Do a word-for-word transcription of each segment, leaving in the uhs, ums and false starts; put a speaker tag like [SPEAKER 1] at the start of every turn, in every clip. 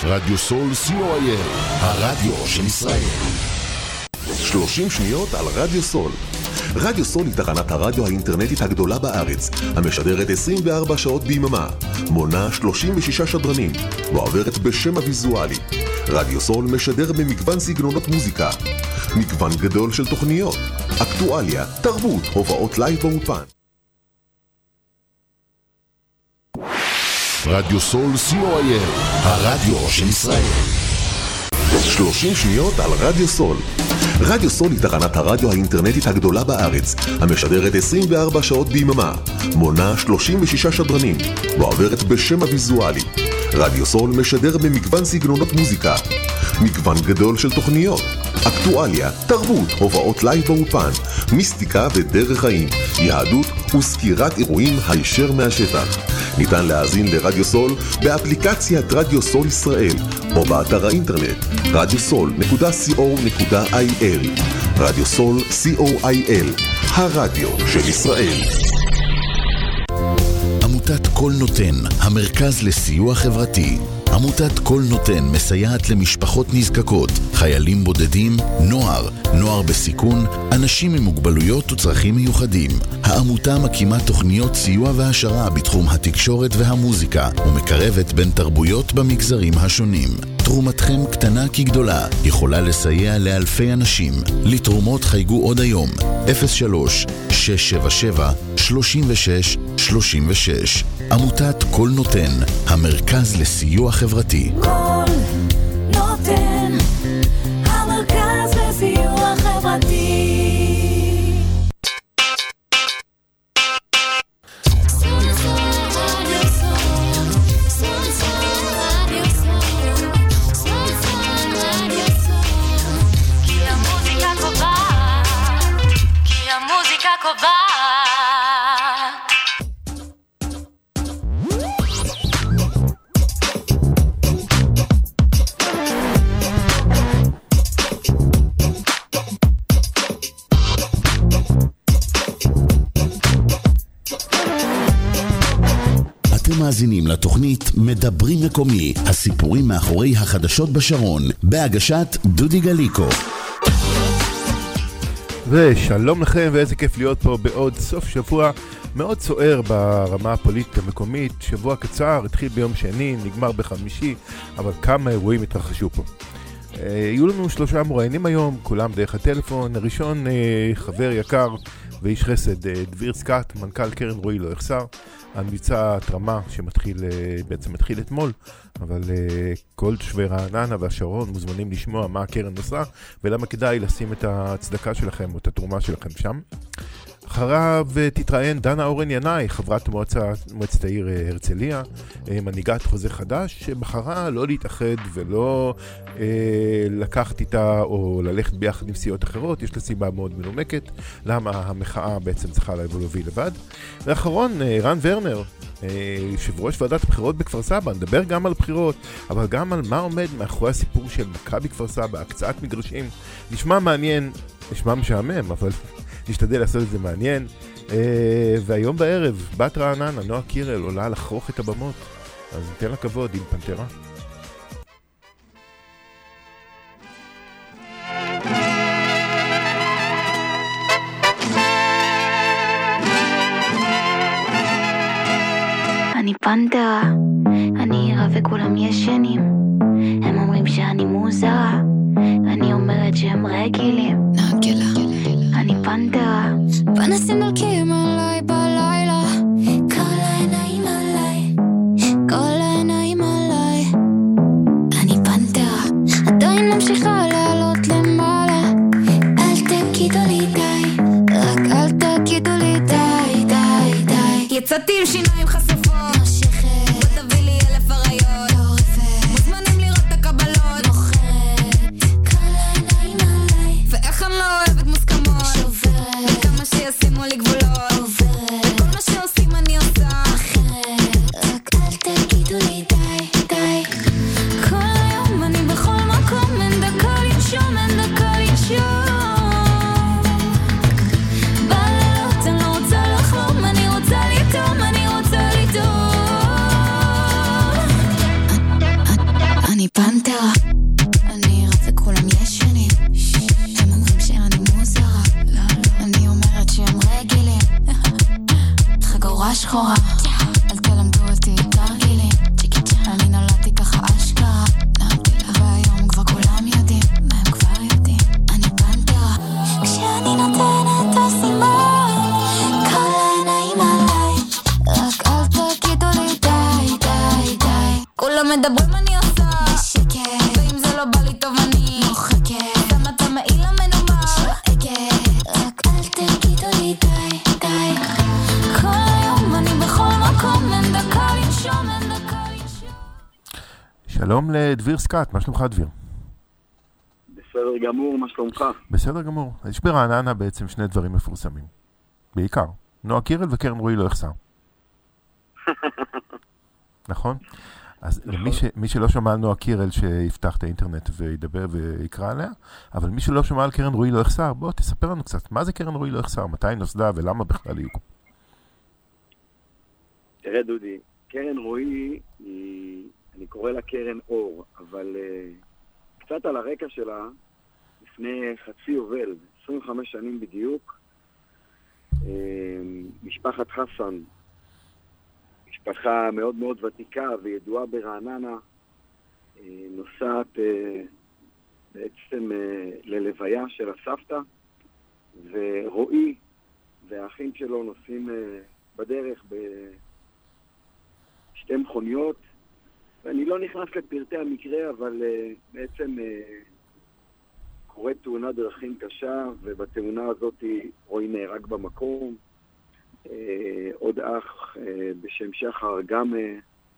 [SPEAKER 1] רדיו סול סי או איי אל, הרדיו של ישראל. שלושים שניות על רדיו סול. רדיו סול היא תחנת הרדיו האינטרנטית הגדולה בארץ, המשדרת עשרים וארבע שעות ביממה, מונה שלושים ושישה שדרנים, ועוברת בשם הוויזואלי. רדיו סול משדר במגוון סגנונות מוזיקה, מגוון גדול של תוכניות, אקטואליה, תרבות, הופעות לייב באולפן. רדיו סול סי או איי אל, הרדיו של ישראל. שלושים שניות על רדיו סול. רדיו סול היא תחנת הרדיו האינטרנטית הגדולה בארץ, המשדרת עשרים וארבע שעות ביממה, מונה שלושים ושישה שדרנים, ועוברת בשם הוויזואלי. רדיו סול משדר במגוון סגנונות מוזיקה, מגוון גדול של תוכניות, אקטואליה, תרבות, הופעות לייב באולפן, מיסטיקה ודרך חיים, יהדות וסקירת אירועים הישר מהשטח. ניתן להאזין לרדיו סול באפליקציית רדיו סול ישראל או באתר האינטרנט רדיו סול נקודה סי או נקודה איי אל. רדיו סול סי או איי אל, הרדיו של ישראל.
[SPEAKER 2] עמותת כל נותן, המרכז לסיוע חברתי. עמותת כל נותן מסייעת למשפחות נזקקות, חיילים בודדים, נוער, נוער בסיכון, אנשים עם מוגבלויות וצרכים מיוחדים. העמותה מקימה תוכניות סיוע והשרה בתחום התקשורת והמוזיקה, ומקרבת בין תרבויות במגזרים השונים. תרומתכם קטנה כגדולה, יכולה לסייע לאלפי אנשים. לתרומות חייגו עוד היום, אפס שלוש שש שבע שבע שלושים ושש שלושים ושש. עמותת כל נותן, המרכז לסיוע חברתי.
[SPEAKER 3] כל נותן, המרכז לסיוע חברתי.
[SPEAKER 2] מאזינים לתוכנית מדברים מקומי, הסיפורים מאחורי החדשות בשרון, בהגשת דודי גליקו.
[SPEAKER 4] ושלום לכם, ואיזה כיף להיות פה בעוד סוף שבוע מאוד סוער ברמה הפוליטית המקומית. שבוע קצר, התחיל ביום שני, נגמר בחמישי, אבל כמה אירועים התרחשו פה. יהיו לנו שלושה מראיינים היום, כולם דרך הטלפון. הראשון, חבר יקר ואיש חסד, דביר סקאט, מנכ"ל קרן רועי לא יחסר, על מבצע התרמה שמתחיל, בעצם מתחיל אתמול, אבל כל תושבי רעננה והשרון מוזמנים לשמוע מה הקרן עושה, ולמה כדאי לשים את הצדקה שלכם או את התרומה שלכם שם. אחריו תתראיין דנה אורן ינאי, חברת מועצה, מועצת העיר הרצליה, מנהיגת חוזה חדש, שבחרה לא להתאחד ולא אה, לקחת איתה או ללכת ביחד עם סיעות אחרות. יש לה סיבה מאוד מנומקת למה המחאה בעצם צריכה להוביל לבד. ואחרון, רן ורנר, יושב ראש ועדת הבחירות בכפר סבא, נדבר גם על בחירות, אבל גם על מה עומד מאחורי הסיפור של מכבי בכפר סבא, הקצאת מגרשים. נשמע מעניין, נשמע משעמם, אבל נשתדל לעשות את זה מעניין. והיום בערב, בת רעננה, נועה קירל, עולה לחרוך את הבמות, אז ניתן לה כבוד עם פנתרה.
[SPEAKER 5] אני פנתרה, אני עירה וכולם ישנים, הם אומרים שאני מוזרה, אני אומרת שהם רגילים. נגלה, אני פנתרה, פנסים מלכים עליי בלילה, כל העיניים עליי, כל העיניים עליי. אני פנתרה, עדיין ממשיכה לעלות למעלה, אל תגידו לי די, רק אל תגידו לי די, די, די. יצאתי עם שיניים חשופות, שימו לי גבולות, פנתרה, אני רב וכולם ישנים, הם אומרים שאני מוזרה, אני אומרת שהם רגילים, חגורה שחורה, אל תלמדו אותי תרגילים, אני נולדתי ככה אשכרה, והיום כבר כולם יודעים, והם כבר יודעים, אני פנתרה. כשאני נותנת את הסימן, כל העיניים עליי, רק אל תגידו לי די, די, די, כולם מדברים אני עושה בשקט, ואם זה לא בא לי טוב אני מוחקת, גם אתה מעיל המנומר שואגת, רק אל תגידו לי די, די, כל היום אני בכל מקום, אין דקה לנשום, אין דקה לנשום.
[SPEAKER 4] שלום לדביר סקאט, מה שלומך דביר?
[SPEAKER 6] בסדר גמור, מה שלומך?
[SPEAKER 4] בסדר גמור. יש ברעננה בעצם שני דברים מפורסמים. בעיקר, נועה קירל וקרן רועי לא יחסר. נכון? אז למי ש, מי שלא שמע על נועה קירל שיפתח את האינטרנט וידבר ויקרא עליה, אבל מי שלא שמע על קרן רועי לא יחסר, בוא תספר לנו קצת, מה זה קרן רועי לא יחסר? מתי נוסדה ולמה בכלל היא?
[SPEAKER 6] תראה דודי, קרן רועי היא, אני קורא לה קרן אור, אבל uh, קצת על הרקע שלה, לפני חצי יובל, עשרים וחמש שנים בדיוק, uh, משפחת חסן, משפחה מאוד מאוד ותיקה וידועה ברעננה, uh, נוסעת uh, בעצם uh, ללוויה של הסבתא, ורועי והאחים שלו נוסעים uh, בדרך בשתי מכוניות, ואני לא נכנס לפרטי המקרה, אבל uh, בעצם uh, קורית תאונת דרכים קשה, ובתאונה הזאת רועי נהרג במקום. Uh, עוד אח uh, בשם שחר גם, uh,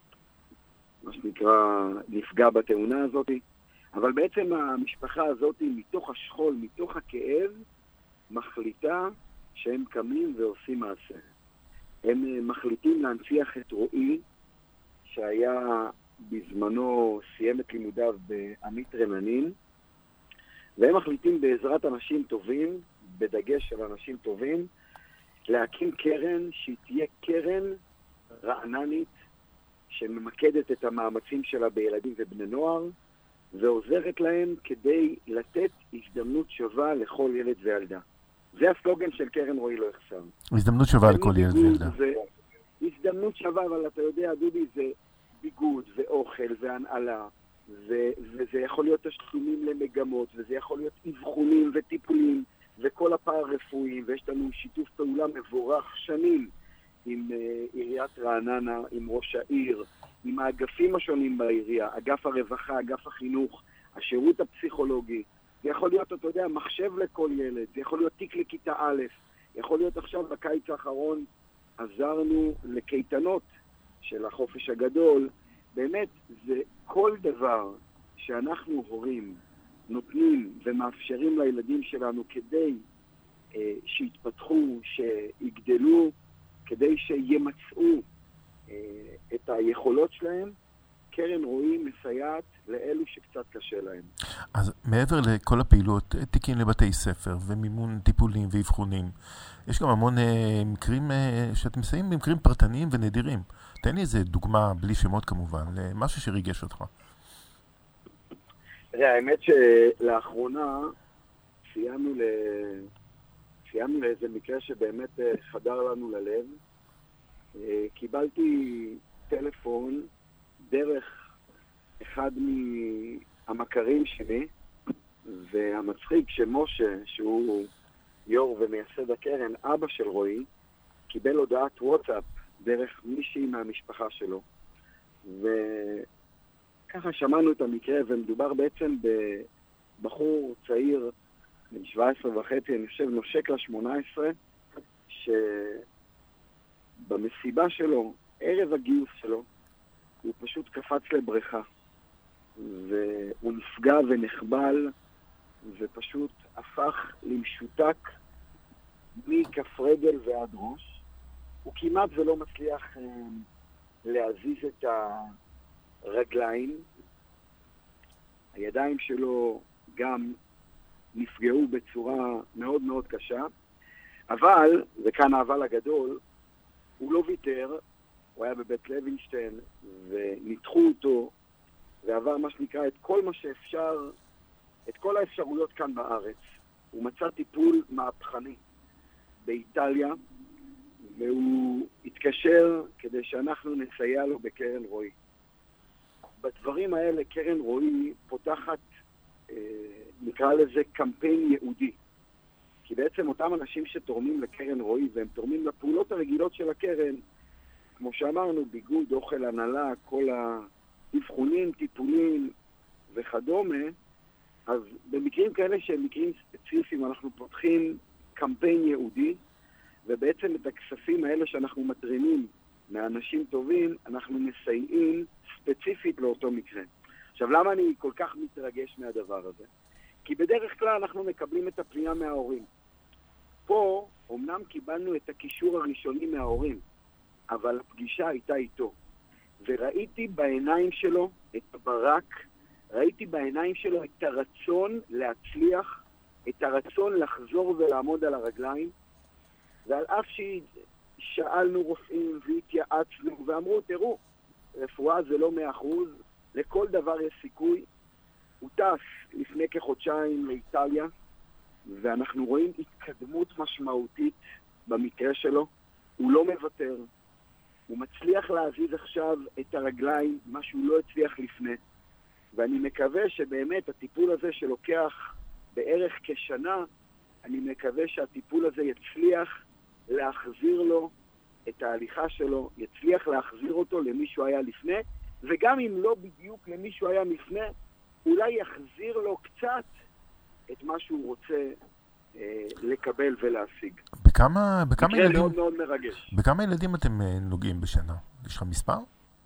[SPEAKER 6] מה שנקרא, נפגע בתאונה הזאת. אבל בעצם המשפחה הזאת, מתוך השכול, מתוך הכאב, מחליטה שהם קמים ועושים מעשה. הם uh, מחליטים להנציח את רועי, שהיה בזמנו סיים את לימודיו בעמית רננים, והם מחליטים בעזרת אנשים טובים, בדגש של אנשים טובים, להקים קרן שהיא תהיה קרן רעננית, שממקדת את המאמצים שלה בילדים ובני נוער, ועוזרת להם כדי לתת הזדמנות שווה לכל ילד וילדה. זה הסלוגן של קרן רועי לא יחסר.
[SPEAKER 4] הזדמנות שווה לכל ילד וילדה.
[SPEAKER 6] הזדמנות שווה, אבל אתה יודע, דודי, זה ביגוד ואוכל והנעלה, ו- וזה יכול להיות תשלומים למגמות, וזה יכול להיות אבחונים וטיפולים, וכל הפער רפואיים, ויש לנו שיתוף פעולה מבורך שנים עם uh, עיריית רעננה, עם ראש העיר, עם האגפים השונים בעירייה, אגף הרווחה, אגף החינוך, השירות הפסיכולוגי. זה יכול להיות, אתה יודע, מחשב לכל ילד, זה יכול להיות תיק לכיתה א', יכול להיות עכשיו בקיץ האחרון, עזרנו לקייטנות של החופש הגדול. באמת, זה כל דבר שאנחנו הורים נותנים ומאפשרים לילדים שלנו כדי אה, שיתפתחו, שיגדלו, כדי שימצאו אה, את היכולות שלהם, קרן רועי מסייעת לאלו שקצת קשה להם.
[SPEAKER 4] אז מעבר לכל הפעילות, תיקים לבתי ספר ומימון טיפולים ואבחונים, יש גם המון אה, מקרים אה, שאתם מסייעים במקרים פרטניים ונדירים. תן לי איזה דוגמה, בלי שמות כמובן, למשהו שריגש אותך.
[SPEAKER 6] תראה, האמת שלאחרונה סיימנו, ל... סיימנו לאיזה מקרה שבאמת חדר לנו ללב. קיבלתי טלפון דרך אחד מהמכרים שלי, והמצחיק שמשה, שהוא יור ומייסד הקרן, אבא של רועי, קיבל הודעת וואטסאפ דרך מישהי מהמשפחה שלו. וככה שמענו את המקרה, ומדובר בעצם בבחור צעיר, בן שבע עשרה וחצי, אני חושב נושק ל-שמונה עשרה, שבמסיבה שלו, ערב הגיוס שלו, הוא פשוט קפץ לבריכה. והוא נפגע ונחבל, ופשוט הפך למשותק מכף רגל ועד ראש. הוא כמעט ולא מצליח אה, להזיז את הרגליים. הידיים שלו גם נפגעו בצורה מאוד מאוד קשה. אבל, וכאן האבל הגדול, הוא לא ויתר, הוא היה בבית לוינשטיין, וניתחו אותו, עבר מה שנקרא את כל מה שאפשר, את כל האפשרויות כאן בארץ. הוא מצא טיפול מהפכני באיטליה, והוא התקשר כדי שאנחנו נסייע לו בקרן רועי. בדברים האלה קרן רועי פותחת, אה, נקרא לזה קמפיין יהודי. כי בעצם אותם אנשים שתורמים לקרן רועי, והם תורמים לפעולות הרגילות של הקרן, כמו שאמרנו, ביגוד, אוכל, הנהלה, כל האבחונים, טיפולים וכדומה, אז במקרים כאלה שהם מקרים ספציפיים, אנחנו פותחים קמפיין יהודי, ובעצם את הכספים האלה שאנחנו מתרימים מאנשים טובים, אנחנו מסייעים ספציפית לאותו מקרה. עכשיו, למה אני כל כך מתרגש מהדבר הזה? כי בדרך כלל אנחנו מקבלים את הפנייה מההורים. פה, אמנם קיבלנו את הקישור הראשוני מההורים, אבל הפגישה הייתה איתו. וראיתי בעיניים שלו את הברק, ראיתי בעיניים שלו את הרצון להצליח, את הרצון לחזור ולעמוד על הרגליים, ועל אף ששאלנו רופאים והתייעצנו ואמרו, תראו, רפואה זה לא מאה אחוז, לכל דבר יש סיכוי. הוא טס לפני כחודשיים לאיטליה, ואנחנו רואים התקדמות משמעותית במקרה שלו. הוא לא מוותר, הוא מצליח להזיז עכשיו את הרגליים, מה שהוא לא הצליח לפני. ואני מקווה שבאמת הטיפול הזה שלוקח בערך כשנה, אני מקווה שהטיפול הזה יצליח להחזיר לו את ההליכה שלו, יצליח להחזיר אותו למי שהוא היה לפני, וגם אם לא בדיוק למי שהוא היה לפני, אולי יחזיר לו קצת את מה שהוא רוצה אה, לקבל ולהשיג.
[SPEAKER 4] בכמה, בכמה ילדים...
[SPEAKER 6] מאוד מאוד מרגש.
[SPEAKER 4] בכמה ילדים אתם נוגעים בשנה? יש לך מספר?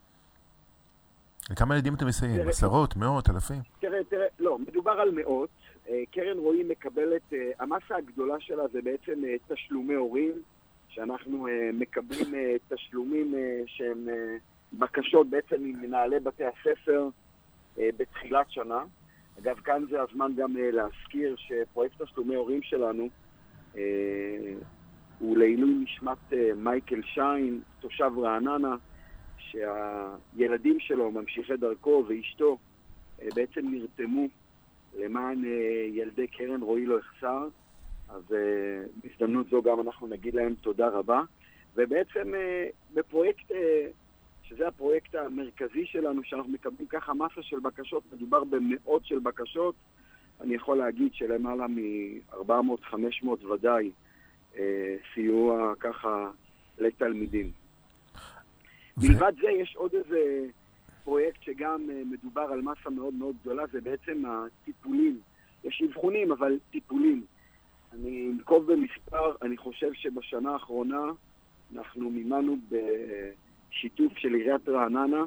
[SPEAKER 4] לכמה ילדים אתם מסייעים? עשרות, מאות, אלפים?
[SPEAKER 6] תראה, תראה, לא, מדובר על מאות. קרן רועי מקבלת, המסה הגדולה שלה זה בעצם תשלומי הורים, שאנחנו מקבלים תשלומים שהם בקשות בעצם ממנהלי בתי הספר בתחילת שנה. אגב, כאן זה הזמן גם להזכיר שפרויקט תשלומי הורים שלנו הוא לעילוי נשמת מייקל שיין, תושב רעננה, שהילדים שלו, ממשיכי דרכו ואשתו, בעצם נרתמו למען ילדי קרן רועי לא יחסר. אז בהזדמנות זו גם אנחנו נגיד להם תודה רבה. ובעצם בפרויקט, שזה הפרויקט המרכזי שלנו, שאנחנו מקבלים ככה מסה של בקשות, מדובר במאות של בקשות, אני יכול להגיד שלמעלה מ-ארבע מאות חמש מאות ודאי סיוע ככה לתלמידים. מלבד זה יש עוד איזה פרויקט שגם מדובר על מסה מאוד מאוד גדולה, זה בעצם הטיפולים. יש אבחונים, אבל טיפולים. אני נקוב במספר, אני חושב שבשנה האחרונה אנחנו מימנו בשיתוף של עיריית רעננה.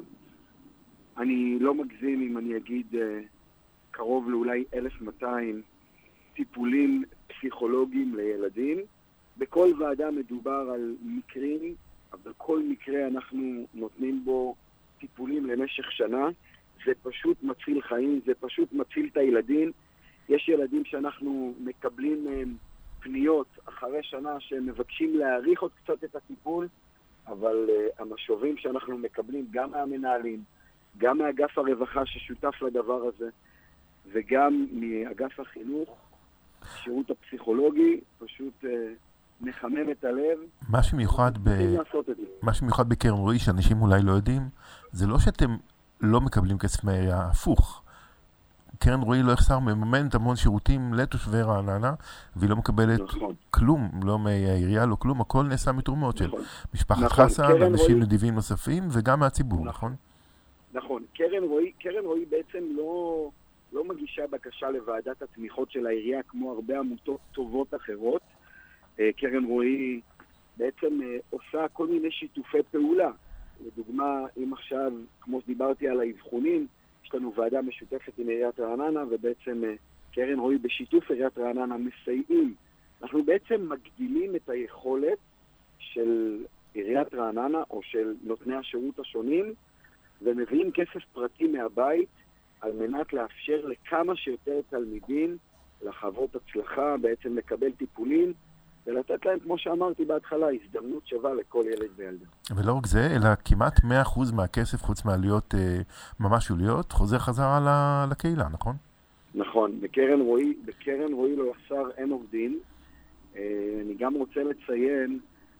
[SPEAKER 6] אני לא מגזים אם אני אגיד קרוב לאולי אלף ומאתיים טיפולים פסיכולוגיים לילדים. בכל ועדה מדובר על מקרים, אבל כל מקרה אנחנו נותנים בו טיפולים למשך שנה. זה פשוט מציל חיים, זה פשוט מציל את הילדים. יש ילדים שאנחנו מקבלים מהם פניות אחרי שנה שהם מבקשים להאריך עוד קצת את הטיפול, אבל uh, המשובים שאנחנו מקבלים גם מהמנהלים, גם מאגף הרווחה ששותף לדבר הזה, וגם מאגף החינוך, שירות הפסיכולוגי, פשוט uh, מחמם את הלב.
[SPEAKER 4] מה שמיוחד, ב... מה שמיוחד בקרן רועי, שאנשים אולי לא יודעים, זה לא שאתם לא מקבלים כסף מהעירייה, הפוך. קרן רועי לא יחסר מממנת המון שירותים לתושבי רעננה, והיא לא מקבלת נכון. כלום, לא מהעירייה, לא כלום, הכל נעשה מתרומות נכון. של משפחת נכון. חסן, אנשים רועי... נדיבים נוספים, וגם מהציבור, נכון?
[SPEAKER 6] נכון. קרן רועי, קרן רועי בעצם לא, לא מגישה בקשה לוועדת התמיכות של העירייה, כמו הרבה עמותות טובות אחרות. קרן רועי בעצם עושה כל מיני שיתופי פעולה. לדוגמה, אם עכשיו, כמו שדיברתי על האבחונים, יש לנו ועדה משותפת עם עיריית רעננה, ובעצם קרן רועי בשיתוף עיריית רעננה מסייעים. אנחנו בעצם מגדילים את היכולת של עיריית רעננה או של נותני השירות השונים, ומביאים כסף פרטי מהבית על מנת לאפשר לכמה שיותר תלמידים לחוות הצלחה, בעצם לקבל טיפולים, ולתת להם, כמו שאמרתי בהתחלה, הזדמנות שווה לכל ילד וילדה.
[SPEAKER 4] ולא רק זה, אלא כמעט מאה אחוז מהכסף, חוץ מעליות אה, ממש עוליות, חוזר חזרה לקהילה, נכון?
[SPEAKER 6] נכון, בקרן רועי, בקרן רועי לא יחסר אין עובדים. אה, אני גם רוצה לציין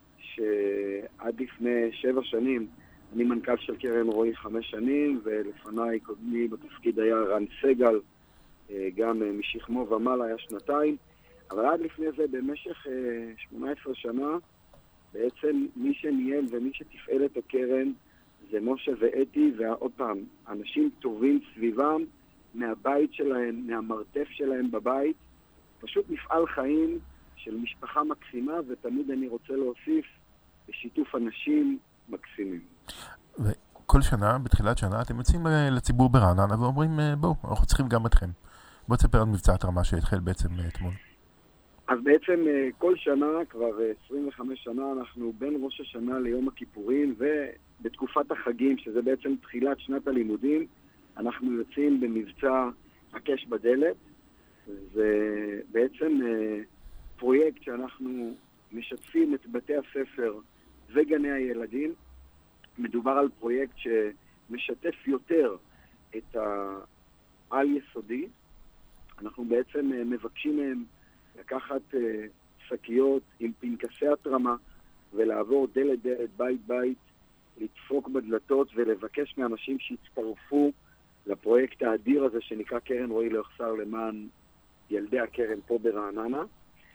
[SPEAKER 6] שעד לפני שבע שנים, אני מנכ"ל של קרן רועי חמש שנים, ולפניי קודמי בתפקיד היה רן סגל, אה, גם אה, משכמו ומעלה היה שנתיים, אבל עד לפני זה, במשך אה, שמונה עשרה שנה, בעצם מי שניהל ומי שתפעל את הקרן זה משה ואתי, ועוד פעם, אנשים טובים סביבם, מהבית שלהם, מהמרתף שלהם בבית, פשוט מפעל חיים של משפחה מקסימה, ותמיד אני רוצה להוסיף בשיתוף אנשים מקסימים.
[SPEAKER 4] וכל שנה, בתחילת שנה, אתם יוצאים לציבור ברעננה ואומרים, בואו, אנחנו צריכים גם אתכם. בואו תספר על מבצע התרמה שהתחיל בעצם אתמול.
[SPEAKER 6] אז בעצם כל שנה, כבר עשרים וחמש שנה, אנחנו בין ראש השנה ליום הכיפורים, ובתקופת החגים, שזה בעצם תחילת שנת הלימודים, אנחנו יוצאים במבצע הקש בדלת. זה בעצם פרויקט שאנחנו משתפים את בתי הספר וגני הילדים. מדובר על פרויקט שמשתף יותר את העל-יסודי. אנחנו בעצם מבקשים מהם לקחת שקיות עם פנקסי התרמה ולעבור דלת דלת, בית בית, לדפוק בדלתות ולבקש מאנשים שיצטרפו לפרויקט האדיר הזה שנקרא קרן רועי לא יחסר למען ילדי הקרן פה ברעננה.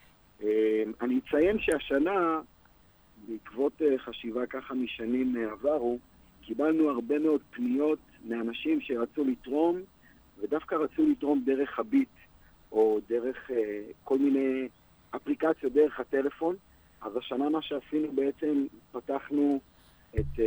[SPEAKER 6] אני אציין שהשנה, בעקבות חשיבה ככה משנים עברו, קיבלנו הרבה מאוד פניות מאנשים שרצו לתרום, ודווקא רצו לתרום דרך הביט, או דרך כל מיני אפליקציות, דרך הטלפון. אז השנה מה שעשינו בעצם, פתחנו את,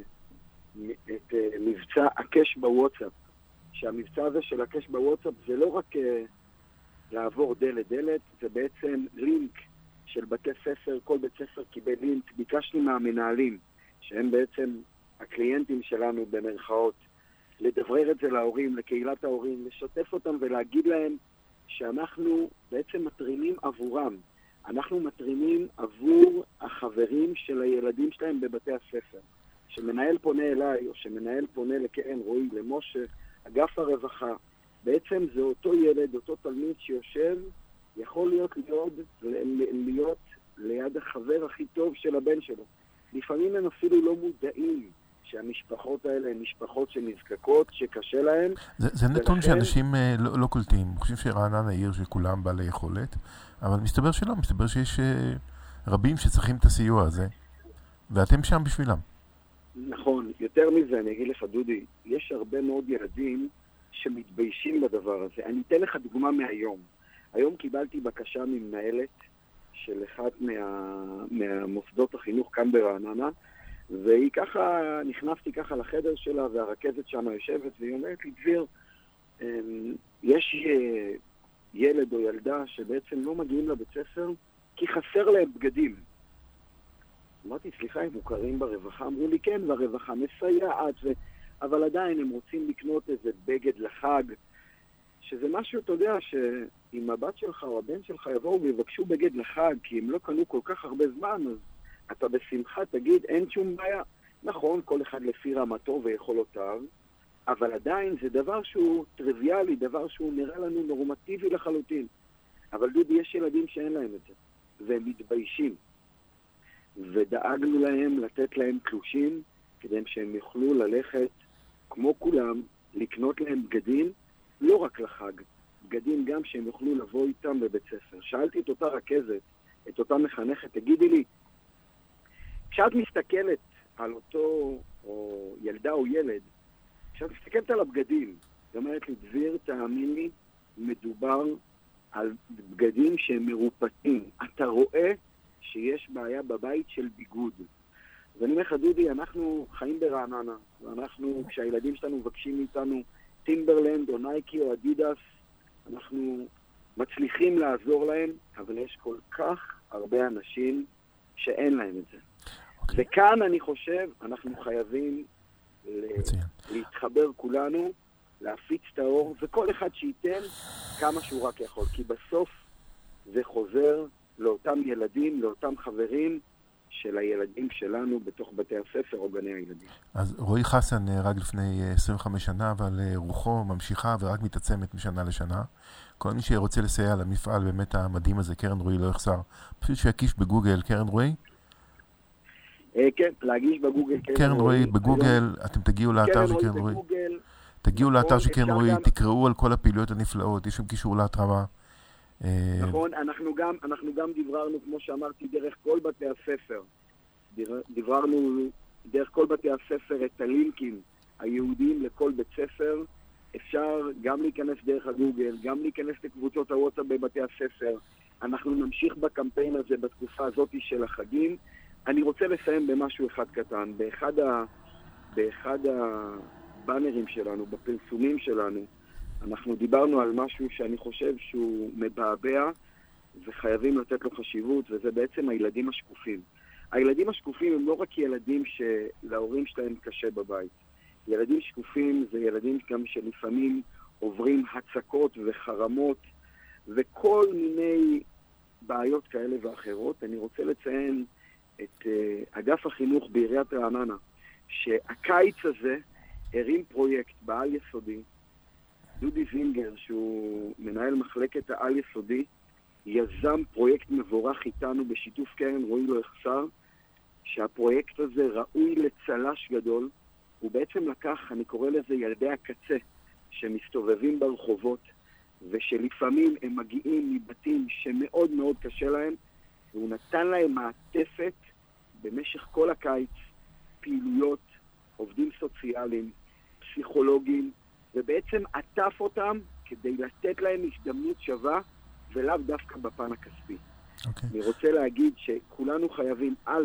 [SPEAKER 6] את מבצע הקש בוואטסאפ. שהמבצע הזה של הקש בוואטסאפ זה לא רק לעבור דלת דלת, זה בעצם לינק של בתי ספר, כל בית ספר קיבל לינק. ביקשנו מהמנהלים, שהם בעצם הקליינטים שלנו במרכאות, לדברר את זה להורים, לקהילת ההורים, לשתף אותם ולהגיד להם שאנחנו בעצם מטרימים עבורם. אנחנו מטרימים עבור החברים של הילדים שלהם בבתי הספר. שמנהל פונה אליי, או שמנהל פונה לקרן רועי, למשה, אגף הרווחה, בעצם זה אותו ילד, אותו תלמיד שיושב, יכול להיות להיות, להיות ליד החבר הכי טוב של הבן שלו. לפעמים הם אפילו לא מודעים שהמשפחות האלה הן משפחות שנזקקות, שקשה להן.
[SPEAKER 4] זה, זה נתון ולכן... שאנשים uh, לא, לא קולטים. חושבים שרעננה עיר שכולם בעלי יכולת, אבל מסתבר שלא, מסתבר שיש uh, רבים שצריכים את הסיוע הזה, ואתם שם בשבילם.
[SPEAKER 6] נכון, יותר מזה, אני אגיד לך דודי, יש הרבה מאוד ילדים שמתביישים בדבר הזה. אני אתן לך דוגמה מהיום. היום קיבלתי בקשה ממנהלת של אחד מה, מהמוסדות החינוך כאן ברעננה, והיא ככה, נכנסתי ככה לחדר שלה, והרכזת שם יושבת, והיא אומרת לי, דביר, יש ילד או ילדה שבעצם לא מגיעים לבית ספר, כי חסר להם בגדים. אמרתי, סליחה, הם מוכרים ברווחה? אמרו לי, כן, והרווחה מסייעת, ו... אבל עדיין הם רוצים לקנות איזה בגד לחג, שזה משהו, אתה יודע, שאם הבת שלך או הבן שלך יבואו ויבקשו בגד לחג, כי הם לא קנו כל כך הרבה זמן, אז אתה בשמחה תגיד, אין שום בעיה. נכון, כל אחד לפי רמתו ויכולותיו, אבל עדיין זה דבר שהוא טריוויאלי, דבר שהוא נראה לנו נורמטיבי לחלוטין. אבל דודי, יש ילדים שאין להם את זה, והם מתביישים. ודאגנו להם לתת להם תלושים, כדי שהם יוכלו ללכת, כמו כולם, לקנות להם בגדים, לא רק לחג, בגדים גם שהם יוכלו לבוא איתם בבית ספר. שאלתי את אותה רכזת, את אותה מחנכת, תגידי לי, כשאת מסתכלת על אותו, או ילדה או ילד, כשאת מסתכלת על הבגדים, היא אומרת לי, דביר, תאמין לי, מדובר על בגדים שהם מרופטים. אתה רואה שיש בעיה בבית של ביגוד. ואני אומר לך, דודי, אנחנו חיים ברעננה, ואנחנו, כשהילדים שלנו מבקשים מאיתנו טימברלנד או נייקי או אדידס, אנחנו מצליחים לעזור להם, אבל יש כל כך הרבה אנשים שאין להם את זה. Okay. וכאן אני חושב, אנחנו חייבים להתחבר כולנו, להפיץ את האור, וכל אחד שייתן כמה שהוא רק יכול, כי בסוף זה חוזר לאותם ילדים, לאותם חברים של הילדים שלנו בתוך בתי הספר או גני הילדים.
[SPEAKER 4] אז רועי חסן נהרג לפני עשרים וחמש שנה, אבל רוחו ממשיכה ורק מתעצמת משנה לשנה. כל מי שרוצה לסייע למפעל באמת המדהים הזה, קרן רועי לא יחסר, פשוט שיקיש בגוגל קרן רועי.
[SPEAKER 6] כן, להגיש בגוגל
[SPEAKER 4] קרן רועי בגוגל, אתם תגיעו לאתר של קרן רועי. תגיעו לאתר של קרן רועי, תקראו על כל הפעילויות הנפלאות, יש שם קישור להתרמה.
[SPEAKER 6] נכון, אנחנו גם, אנחנו גם דבררנו, כמו שאמרתי, דרך כל בתי הספר. דבררנו דרך כל בתי הספר את הלינקים היהודיים לכל בית ספר. אפשר גם להיכנס דרך הגוגל, גם להיכנס לקבוצות הוואטסאפ בבתי הספר. אנחנו נמשיך בקמפיין הזה בתקופה הזאת של החגים. אני רוצה לסיים במשהו אחד קטן. באחד, ה... באחד הבאנרים שלנו, בפרסומים שלנו, אנחנו דיברנו על משהו שאני חושב שהוא מבעבע וחייבים לתת לו חשיבות, וזה בעצם הילדים השקופים. הילדים השקופים הם לא רק ילדים שלהורים שלהם קשה בבית. ילדים שקופים זה ילדים גם שלפעמים עוברים הצקות וחרמות וכל מיני בעיות כאלה ואחרות. אני רוצה לציין את uh, אגף החינוך בעיריית רעננה, שהקיץ הזה הרים פרויקט בעל יסודי. דודי זינגר, שהוא מנהל מחלקת העל יסודי, יזם פרויקט מבורך איתנו בשיתוף קרן רועי לא יחסר, שהפרויקט הזה ראוי לצלש גדול. הוא בעצם לקח, אני קורא לזה ילדי הקצה, שמסתובבים ברחובות, ושלפעמים הם מגיעים מבתים שמאוד מאוד קשה להם, והוא נתן להם מעטפת במשך כל הקיץ, פעילויות, עובדים סוציאליים, פסיכולוגים, ובעצם עטף אותם כדי לתת להם הזדמנות שווה, ולאו דווקא בפן הכספי. Okay. אני רוצה להגיד שכולנו חייבים א',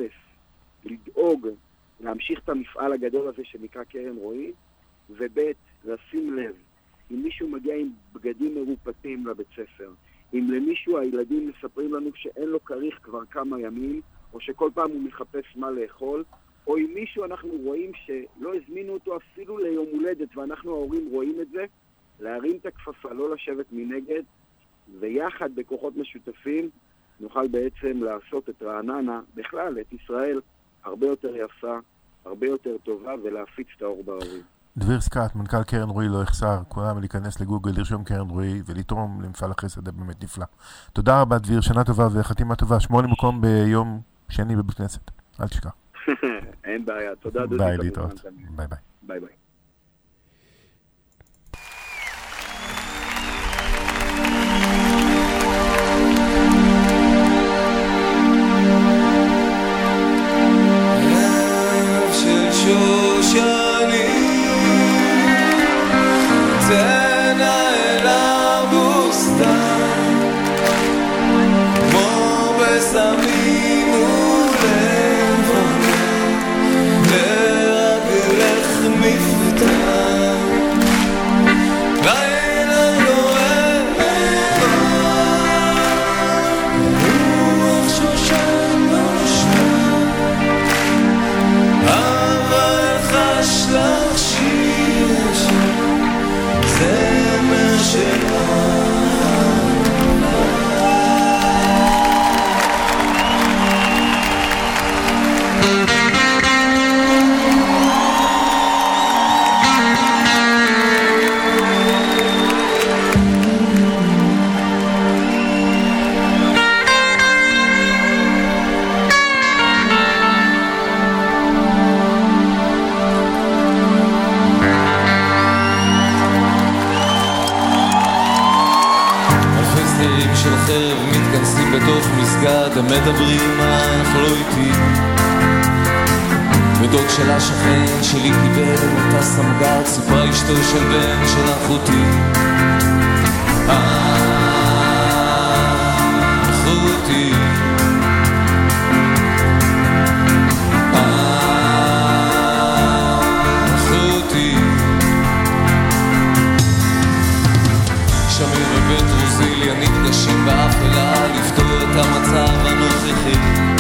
[SPEAKER 6] לדאוג, להמשיך את המפעל הגדול הזה שנקרא קרן רועי, וב', לשים לב, אם מישהו מגיע עם בגדים מרופטים לבית ספר, אם למישהו הילדים מספרים לנו שאין לו כריך כבר כמה ימים, או שכל פעם הוא מחפש מה לאכול, או אם מישהו אנחנו רואים שלא הזמינו אותו אפילו ליום הולדת, ואנחנו ההורים רואים את זה, להרים את הכפפה, לא לשבת מנגד, ויחד בכוחות משותפים נוכל בעצם לעשות את רעננה, בכלל את ישראל, הרבה יותר יפה, הרבה יותר טובה, ולהפיץ את האור בערים.
[SPEAKER 4] דביר סקאט, מנכ"ל קרן רועי לא יחסר, כולם להיכנס לגוגל, לרשום קרן רועי ולתרום למפעל החסד באמת נפלא. תודה רבה דביר, שנה טובה וחתימה טובה, שמונה מקום ביום שני בבית כנסת, אל תשכח.
[SPEAKER 6] אין בעיה, תודה דודי.
[SPEAKER 4] ביי להתראות, ביי ביי.
[SPEAKER 6] ביי ביי.
[SPEAKER 7] הם מדברים אך לא איתי, ודוד של השכן שלי קיבל אותה סמג"ד, סיפרה אשתו של בן של אחותי. אחותי אחותי שמיר ובית רוזיליה נפגשים באפלה לפתור את המצב הנוכחי,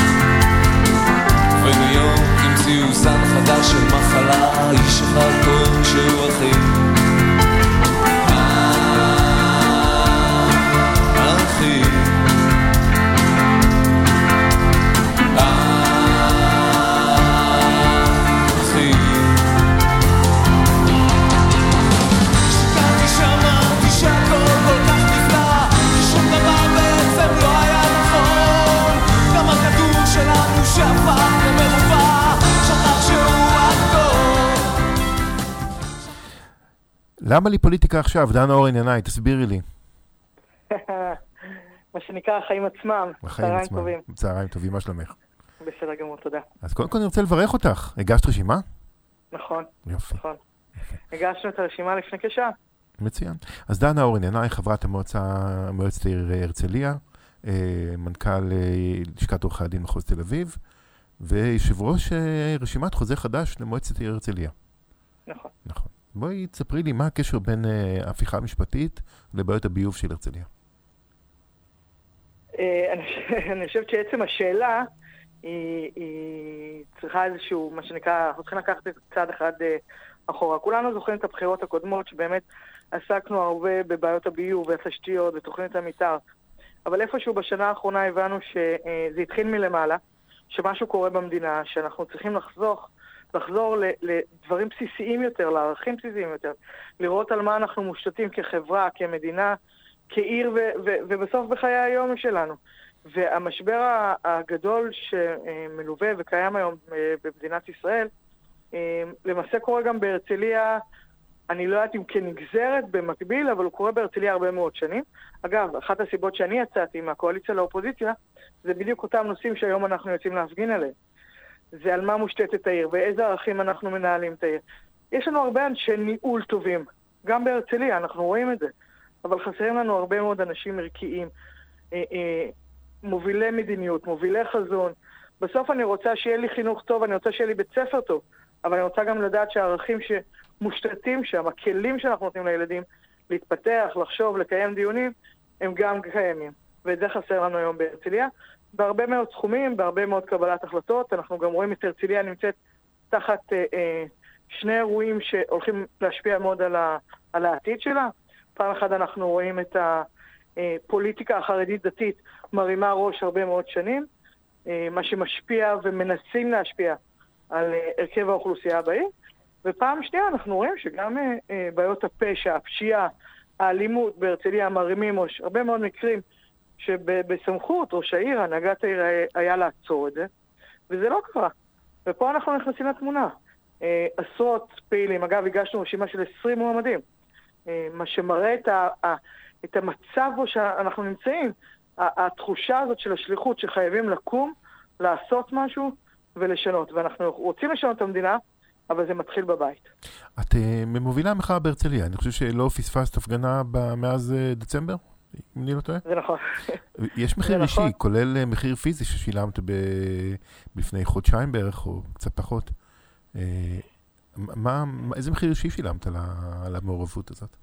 [SPEAKER 7] וניו יורק המציאו זן חדש של מחלה, איש אחד טוב שהוא אחי. אחי
[SPEAKER 4] למה לי פוליטיקה עכשיו? דנה אורן ינאי, תסבירי לי.
[SPEAKER 8] מה שנקרא החיים עצמם. צהריים טובים.
[SPEAKER 4] צהריים טובים, מה שלומך?
[SPEAKER 8] בסדר גמור, תודה.
[SPEAKER 4] אז קודם כל אני רוצה לברך אותך. הגשת רשימה?
[SPEAKER 8] נכון.
[SPEAKER 4] יופי.
[SPEAKER 8] נכון. הגשנו את הרשימה לפני כשעה.
[SPEAKER 4] מצוין. אז דנה אורן ינאי, חברת המועצה, מועצת העיר הרצליה, מנכ"ל לשכת עורכי הדין מחוז תל אביב, ויושב ראש רשימת חוזה חדש למועצת העיר הרצליה. נכון. נכון. בואי תספרי לי מה הקשר בין ההפיכה המשפטית לבעיות הביוב של הרצליה.
[SPEAKER 8] אני חושבת שעצם השאלה היא צריכה איזשהו, מה שנקרא, אנחנו צריכים לקחת את צעד אחד אחורה. כולנו זוכרים את הבחירות הקודמות שבאמת עסקנו הרבה בבעיות הביוב והתשתיות ותוכנית המתאר. אבל איפשהו בשנה האחרונה הבנו שזה התחיל מלמעלה, שמשהו קורה במדינה, שאנחנו צריכים לחזוך, לחזור לדברים בסיסיים יותר, לערכים בסיסיים יותר, לראות על מה אנחנו מושתתים כחברה, כמדינה, כעיר ו- ו- ובסוף בחיי היום שלנו. והמשבר הגדול שמלווה וקיים היום במדינת ישראל, למעשה קורה גם בהרצליה, אני לא יודעת אם כנגזרת במקביל, אבל הוא קורה בהרצליה הרבה מאוד שנים. אגב, אחת הסיבות שאני יצאתי מהקואליציה לאופוזיציה, זה בדיוק אותם נושאים שהיום אנחנו יוצאים להפגין עליהם. זה על מה מושתתת העיר, ואיזה ערכים אנחנו מנהלים את העיר. יש לנו הרבה אנשי ניהול טובים, גם בהרצליה, אנחנו רואים את זה. אבל חסרים לנו הרבה מאוד אנשים ערכיים, אה, אה, מובילי מדיניות, מובילי חזון. בסוף אני רוצה שיהיה לי חינוך טוב, אני רוצה שיהיה לי בית ספר טוב, אבל אני רוצה גם לדעת שהערכים שמושתתים שם, הכלים שאנחנו נותנים לילדים, להתפתח, לחשוב, לקיים דיונים, הם גם קיימים. ואת זה חסר לנו היום בהרצליה. בהרבה מאוד תחומים, בהרבה מאוד קבלת החלטות, אנחנו גם רואים את הרצליה נמצאת תחת אה, אה, שני אירועים שהולכים להשפיע מאוד על, ה, על העתיד שלה. פעם אחת אנחנו רואים את הפוליטיקה החרדית דתית מרימה ראש הרבה מאוד שנים, מה שמשפיע ומנסים להשפיע על הרכב האוכלוסייה בעיר. ופעם שנייה אנחנו רואים שגם בעיות הפשע, הפשיעה, האלימות בהרצליה מרימים ראש. הרבה מאוד מקרים שבסמכות ראש העיר, הנהגת העיר היה לעצור את זה, וזה לא קרה. ופה אנחנו נכנסים לתמונה. עשרות פעילים, אגב הגשנו רשימה של עשרים מועמדים, מה שמראה את, ה, את המצב בו שאנחנו נמצאים, התחושה הזאת של השליחות שחייבים לקום, לעשות משהו ולשנות. ואנחנו רוצים לשנות את המדינה, אבל זה מתחיל בבית.
[SPEAKER 4] את uh, ממובילה מחאה בהרצליה, אני חושב שלא פספסת הפגנה מאז uh, דצמבר, אם אני לא טועה?
[SPEAKER 8] זה נכון. יש
[SPEAKER 4] מחיר אישי, נכון. כולל uh, מחיר פיזי ששילמת ב... לפני חודשיים בערך, או קצת פחות. Uh, מה, איזה מחיר אישי שילמת על, ה, על המעורבות הזאת?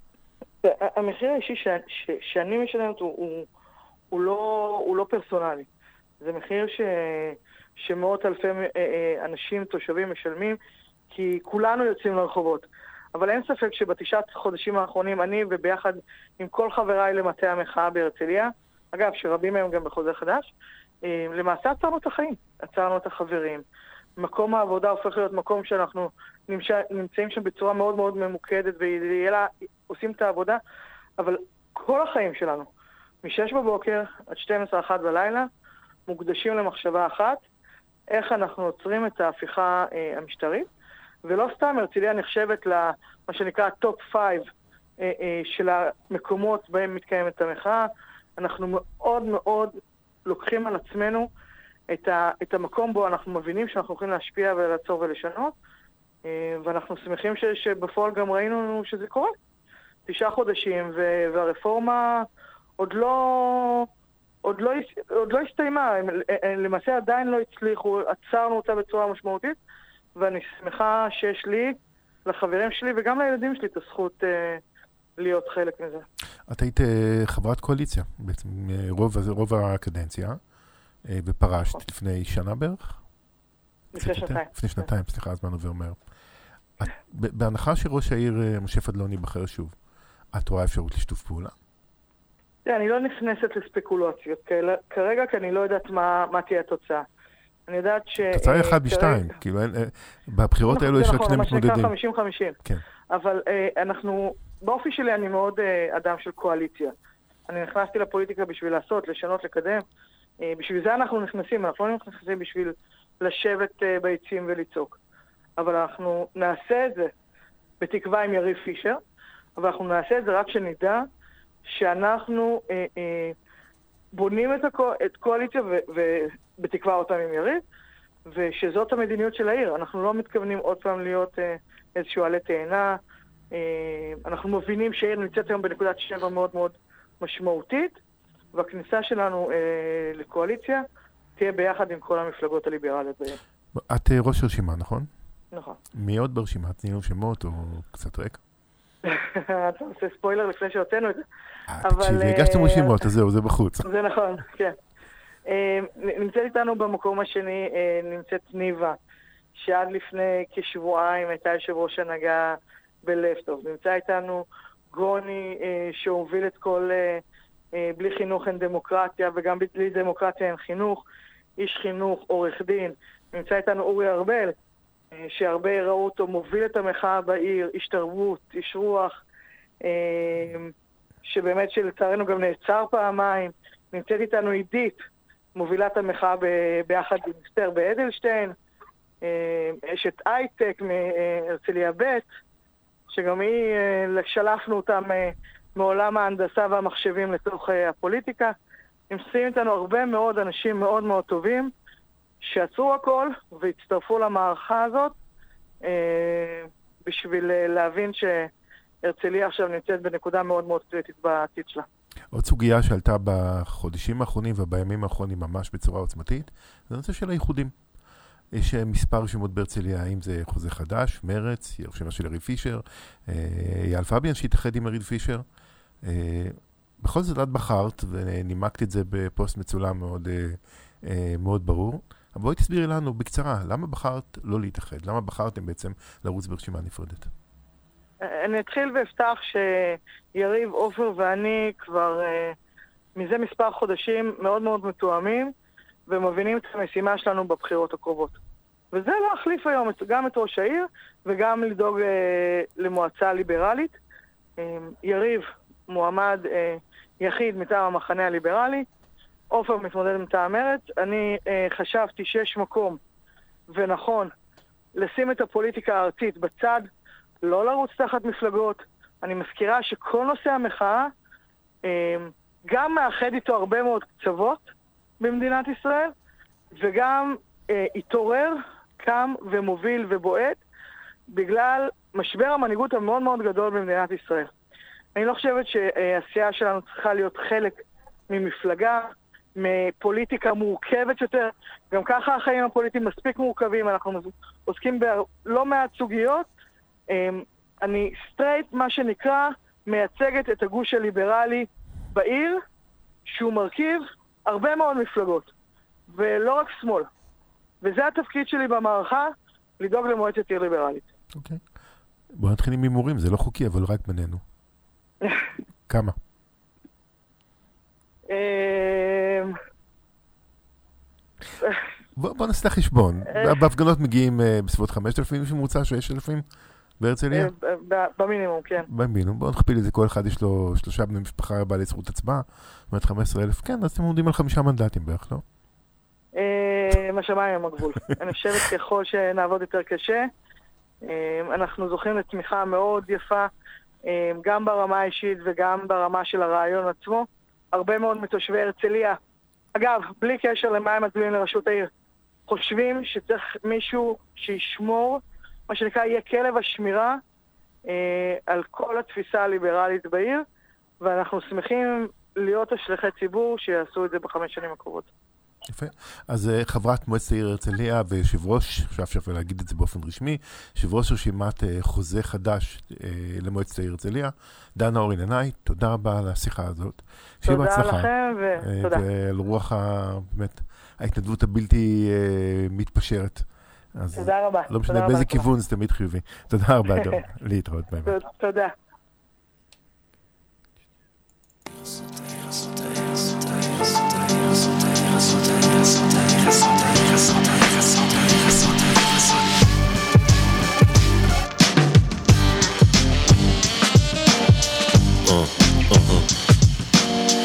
[SPEAKER 8] המחיר האישי ש, ש, שאני משלמת הוא, הוא, הוא, לא, הוא לא פרסונלי. זה מחיר ש, שמאות אלפי אנשים, תושבים משלמים, כי כולנו יוצאים לרחובות. אבל אין ספק שבתשעת חודשים האחרונים אני וביחד עם כל חבריי למטה המחאה בהרצליה, אגב, שרבים מהם גם בחוזה חדש, למעשה עצרנו את החיים, עצרנו את החברים. מקום העבודה הופך להיות מקום שאנחנו נמצאים שם בצורה מאוד מאוד ממוקדת, ועושים את העבודה, אבל כל החיים שלנו, משש בבוקר עד שתים עשרה אחת בלילה, מוקדשים למחשבה אחת, איך אנחנו עוצרים את ההפיכה אה, המשטרית, ולא סתם הרצליה נחשבת למה שנקרא טופ פייב אה, אה, של המקומות בהם מתקיימת המחאה. אנחנו מאוד מאוד לוקחים על עצמנו את, ה, את המקום בו אנחנו מבינים שאנחנו יכולים להשפיע ולעצור ולשנות, אה, ואנחנו שמחים ש, שבפועל גם ראינו שזה קורה. תשעה חודשים, ו, והרפורמה עוד לא... עוד לא, עוד לא הסתיימה, למעשה עדיין לא הצליחו, עצרנו אותה בצורה משמעותית, ואני שמחה שיש לי, לחברים שלי וגם לילדים שלי את הזכות אה, להיות חלק מזה.
[SPEAKER 4] את היית אה, חברת קואליציה, בעצם רוב, רוב הקדנציה, אה, ופרשת נכון. לפני שנה בערך?
[SPEAKER 8] לפני שנתיים.
[SPEAKER 4] לפני שנתיים, סליחה, הזמן עובר מהר. את, בהנחה שראש העיר משה פדלון ייבחר שוב, את רואה אפשרות לשיתוף פעולה?
[SPEAKER 8] אני לא נכנסת לספקולציות כרגע, כי אני לא יודעת מה, מה תהיה התוצאה. אני יודעת ש...
[SPEAKER 4] התוצאה היא אחד בשתיים, כאילו, בבחירות האלו יש רק שני מתמודדים.
[SPEAKER 8] זה נכון, חמישים חמישים.
[SPEAKER 4] כן.
[SPEAKER 8] אבל אנחנו, באופי שלי אני מאוד אדם של קואליציה. אני נכנסתי לפוליטיקה בשביל לעשות, לשנות, לקדם. בשביל זה אנחנו נכנסים, אנחנו לא נכנסים בשביל לשבת ביציעים ולצעוק. אבל אנחנו נעשה את זה בתקווה עם יריב פישר, אבל אנחנו נעשה את זה רק שנדע שאנחנו אה, אה, בונים את, הקו, את קואליציה ובתקווה אותם עם יריב, ושזאת המדיניות של העיר. אנחנו לא מתכוונים עוד פעם להיות אה, איזשהו עלי תאנה. אה, אנחנו מבינים שהעיר נמצאת היום בנקודת שבר מאוד מאוד משמעותית, והכניסה שלנו אה, לקואליציה תהיה ביחד עם כל המפלגות הליברליות בעיר.
[SPEAKER 4] את ראש רשימה, נכון?
[SPEAKER 8] נכון.
[SPEAKER 4] מי עוד ברשימה? תנינו שמות או קצת רקע?
[SPEAKER 8] אתה עושה ספוילר לפני שהוצאנו את זה.
[SPEAKER 4] תקשיבי, הגשתם רשימות, אז זהו, זה בחוץ.
[SPEAKER 8] זה נכון, כן. נמצאת איתנו במקום השני, נמצאת ניבה, שעד לפני כשבועיים הייתה יושב ראש הנהגה בלפטופ. נמצא איתנו גוני, שהוביל את כל בלי חינוך אין דמוקרטיה, וגם בלי דמוקרטיה אין חינוך, איש חינוך, עורך דין. נמצא איתנו אורי ארבל, שהרבה ראו אותו מוביל את המחאה בעיר, איש תרבות, איש רוח, שבאמת שלצערנו גם נעצר פעמיים. נמצאת איתנו עידית, מובילת המחאה ביחד עם אסתר באדלשטיין, אשת הייטק מהרצליה ב', שגם היא, שלפנו אותם מעולם ההנדסה והמחשבים לתוך הפוליטיקה. נמצאים איתנו הרבה מאוד אנשים מאוד מאוד טובים, שעצרו הכל והצטרפו למערכה הזאת אה, בשביל להבין שהרצליה עכשיו נמצאת בנקודה מאוד מאוד קריטית בעתיד שלה.
[SPEAKER 4] עוד סוגיה שעלתה בחודשים האחרונים ובימים האחרונים ממש בצורה עוצמתית, זה נושא של הייחודים. יש מספר רשימות בהרצליה, האם זה חוזה חדש, מרץ, רשימה של יריב פישר, אה, יעל פביאן שהתאחד עם יריב פישר. אה, בכל זאת את בחרת ונימקת את זה בפוסט מצולם מאוד, אה, אה, מאוד ברור. אבל בואי תסבירי לנו בקצרה, למה בחרת לא להתאחד? למה בחרתם בעצם לרוץ ברשימה נפרדת?
[SPEAKER 8] אני אתחיל ואפתח שיריב, עופר ואני כבר uh, מזה מספר חודשים מאוד מאוד מתואמים, ומבינים את המשימה שלנו בבחירות הקרובות. וזה להחליף היום גם את ראש העיר, וגם לדאוג uh, למועצה ליברלית. Uh, יריב מועמד uh, יחיד מטעם המחנה הליברלי, עופר מתמודד מטעם מרצ. אני אה, חשבתי שיש מקום ונכון לשים את הפוליטיקה הארצית בצד, לא לרוץ תחת מפלגות. אני מזכירה שכל נושא המחאה אה, גם מאחד איתו הרבה מאוד קצוות במדינת ישראל, וגם אה, התעורר, קם ומוביל ובועט בגלל משבר המנהיגות המאוד מאוד גדול במדינת ישראל. אני לא חושבת שהעשייה שלנו צריכה להיות חלק ממפלגה, מפוליטיקה מורכבת יותר. גם ככה החיים הפוליטיים מספיק מורכבים, אנחנו עוסקים בלא מעט סוגיות. אני סטרייט, מה שנקרא, מייצגת את הגוש הליברלי בעיר, שהוא מרכיב הרבה מאוד מפלגות, ולא רק שמאל. וזה התפקיד שלי במערכה, לדאוג למועצת עיר ליברלית.
[SPEAKER 4] אוקיי. בואו נתחיל עם הימורים, זה לא חוקי, אבל רק בינינו. כמה? בוא נעשה חשבון. בהפגנות מגיעים בסביבות חמשת אלפים שמוצע, שש אלפים בהרצליה?
[SPEAKER 8] במינימום, כן.
[SPEAKER 4] במינימום. בואו נכפיל את זה, כל אחד יש לו שלושה בני משפחה בעלי זכות הצבעה, זאת אומרת חמישה עשר אלף, כן, אז אתם עומדים על חמישה מנדטים בערך, לא?
[SPEAKER 8] השמיים הם הגבול. אני חושבת ככל שנעבוד יותר קשה, אנחנו זוכים לתמיכה מאוד יפה, גם ברמה האישית וגם ברמה של הרעיון עצמו. הרבה מאוד מתושבי הרצליה, אגב, בלי קשר למה הם מצביעים לרשות העיר, חושבים שצריך מישהו שישמור, מה שנקרא, יהיה כלב השמירה אה, על כל התפיסה הליברלית בעיר, ואנחנו שמחים להיות השליחי ציבור שיעשו את זה בחמש שנים הקרובות.
[SPEAKER 4] יפה. אז חברת מועצת העיר הרצליה ויושב ראש, עכשיו שווה להגיד את זה באופן רשמי, יושב ראש רשימת חוזה חדש למועצת העיר הרצליה, דנה אורן עיני, תודה רבה על השיחה הזאת.
[SPEAKER 8] תודה לכם ותודה.
[SPEAKER 4] ועל רוח באמת ההתנדבות הבלתי מתפשרת.
[SPEAKER 8] תודה רבה.
[SPEAKER 4] לא משנה באיזה כיוון זה תמיד חיובי. תודה רבה, דור. להתראות. ביי ביי.
[SPEAKER 8] תודה.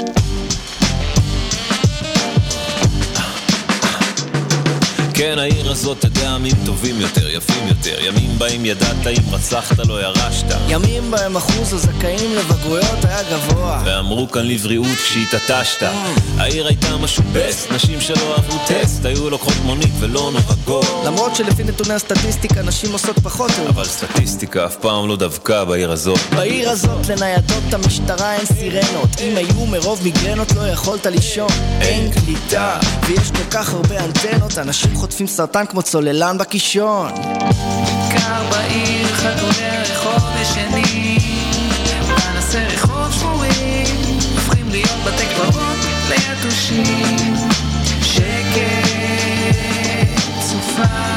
[SPEAKER 7] כן, העיר הזאת אתה יודע ימים טובים יותר, יפים יותר, ימים בהם ידעת אם רצחת לא ירשת,
[SPEAKER 9] ימים בהם אחוז הזכאים לבגרויות היה גבוה,
[SPEAKER 7] ואמרו כאן לבריאות כשהתעטשת. העיר הייתה משהו בסט, נשים שלא עברו טסט היו לוקחות מונית ולא נוהגות,
[SPEAKER 9] למרות שלפי נתוני הסטטיסטיקה נשים עושות פחות,
[SPEAKER 7] אבל סטטיסטיקה אף פעם לא דווקא בעיר הזאת.
[SPEAKER 9] בעיר הזאת לניידות המשטרה אין סירנות, אם היו מרוב מיגרנות לא יכולת לישון, אין קליטה ויש כל כך הרבה אנטנות, אנשים חוטפים סרטן כמו צוללן בקישון.
[SPEAKER 10] קר בעיר חתולי רחוב ישנים, פנסי רחוב שבורים הופכים להיות בתי קברות ליתושים, שקט צופה,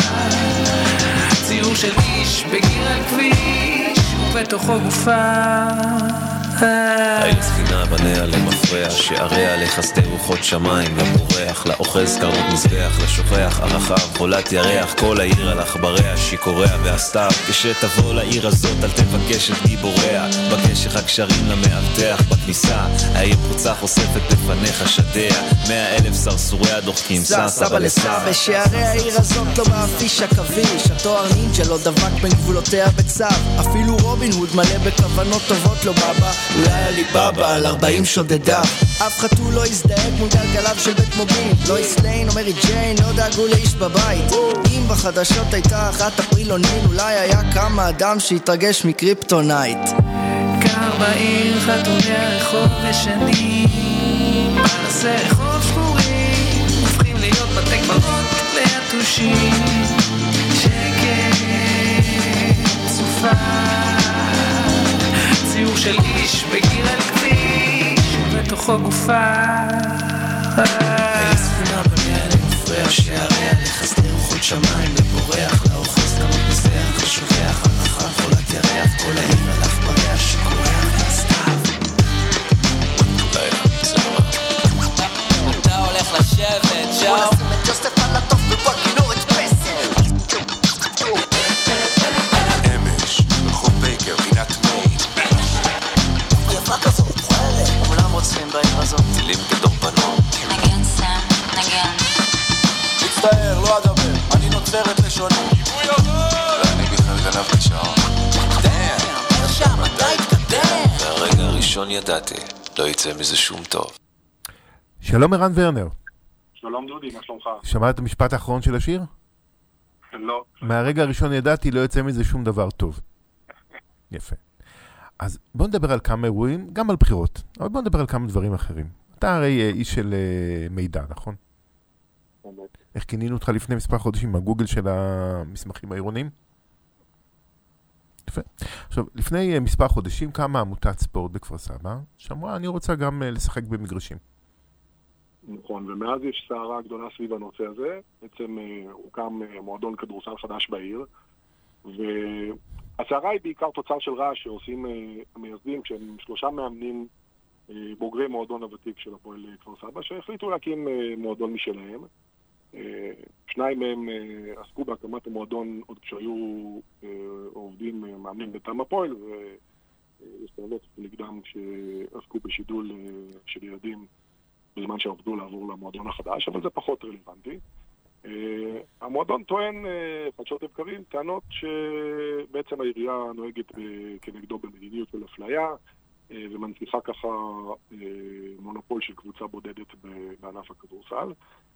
[SPEAKER 10] ציור של איש בגיר על כביש ובתוכו גופה.
[SPEAKER 7] העיר ספינה בניה למפרע, שעריה לחסדי רוחות שמיים, לבורח, לאוחז קרנות מזבח, לשוכח ערכיו, חולת ירח, כל העיר על עכבריה, שיקוריה והסתיו. כשתבוא לעיר הזאת אל תבקש את גיבוריה, בקש לך קשרים למאבטח בכניסה, העיר פרוצה חושפת לפניך שדיה, מאה אלף סרסוריה דוחקים סע סבא לסבא.
[SPEAKER 9] בשערי העיר הזאת לא מאפיש עכביש, התואר נינג'ה לא דבק בין גבולותיה בצו, אפילו רובין הוד מלא בכוונות טובות לא בבא, אולי עלי בבא על ארבעים שודדיו, אף חתול לא הזדהק מול גלגליו של בית מוביל, לא איסליין או מרי ג'יין לא דאגו לאיש בבית, אם בחדשות הייתה אחת אפריל או ניל אולי היה כמה אדם שהתרגש מקריפטונייט.
[SPEAKER 10] קר בעיר חתולי הרחוב ישנים, פנסי רחוב שבורים הופכים להיות בתי קברות ליתושים, שקט צופה, ציור של איש בגיר על כביש ובתוכו גופה.
[SPEAKER 9] העיר ספינה בניה למפרע, שעריה לחסדי רוחות שמיים, לבורח, לאוחז קרנות מזבח, לשוכח ערכיו, חולת ירח, כל העיר על עכבריה, שיקורח והסתיו.
[SPEAKER 10] אתה הולך לשבת שם
[SPEAKER 9] ג'וסטף על הטוב בוואקינור אקספרסיב,
[SPEAKER 11] אמש, רחוב בייקר, פינת מיין,
[SPEAKER 9] יפה כזאת, חלק כולם רוצים בעיר הזאת,
[SPEAKER 7] טילים כדורבנות.
[SPEAKER 5] נגן סם, נגן.
[SPEAKER 11] מצטער, לא אדבר, אני נוצר את לשוני, גיבוי עבר! ואני בכלל גנבתי שעון. דאם,
[SPEAKER 9] אומר שם, אתה התקדם.
[SPEAKER 7] והרגע הראשון ידעתי, לא יצא מזה שום טוב.
[SPEAKER 4] שלום ערן ורנר.
[SPEAKER 12] שלום דודי, מה שלומך?
[SPEAKER 4] שמעת את המשפט האחרון של השיר?
[SPEAKER 12] לא.
[SPEAKER 4] מהרגע הראשון ידעתי, לא יצא מזה שום דבר טוב. יפה. אז בוא נדבר על כמה אירועים, גם על בחירות, אבל בוא נדבר על כמה דברים אחרים. אתה הרי איש של מידע, נכון? איך כינינו אותך לפני מספר חודשים, הגוגל של המסמכים העירוניים? יפה. עכשיו, לפני מספר חודשים קמה עמותת ספורט בכפר סבא, שאמרה, אני רוצה גם לשחק במגרשים.
[SPEAKER 12] נכון, ומאז יש סערה גדולה סביב הנושא הזה. בעצם הוקם מועדון כדורסל חדש בעיר, והסערה היא בעיקר תוצר של רעש שעושים המייסדים, כשהם שלושה מאמנים בוגרי מועדון הוותיק של הפועל כפר סבא, שהחליטו להקים מועדון משלהם. שניים מהם עסקו בהקמת המועדון עוד כשהיו עובדים מאמנים בטעם הפועל, ויש תעלות נגדם שעסקו בשידול של ילדים בזמן שעבדו לעבור למועדון החדש, אבל זה פחות רלוונטי. המועדון טוען חדשות לבקרים טענות שבעצם העירייה נוהגת כנגדו במדיניות של אפליה, ומנציחה ככה מונופול של קבוצה בודדת בענף הכדורסל.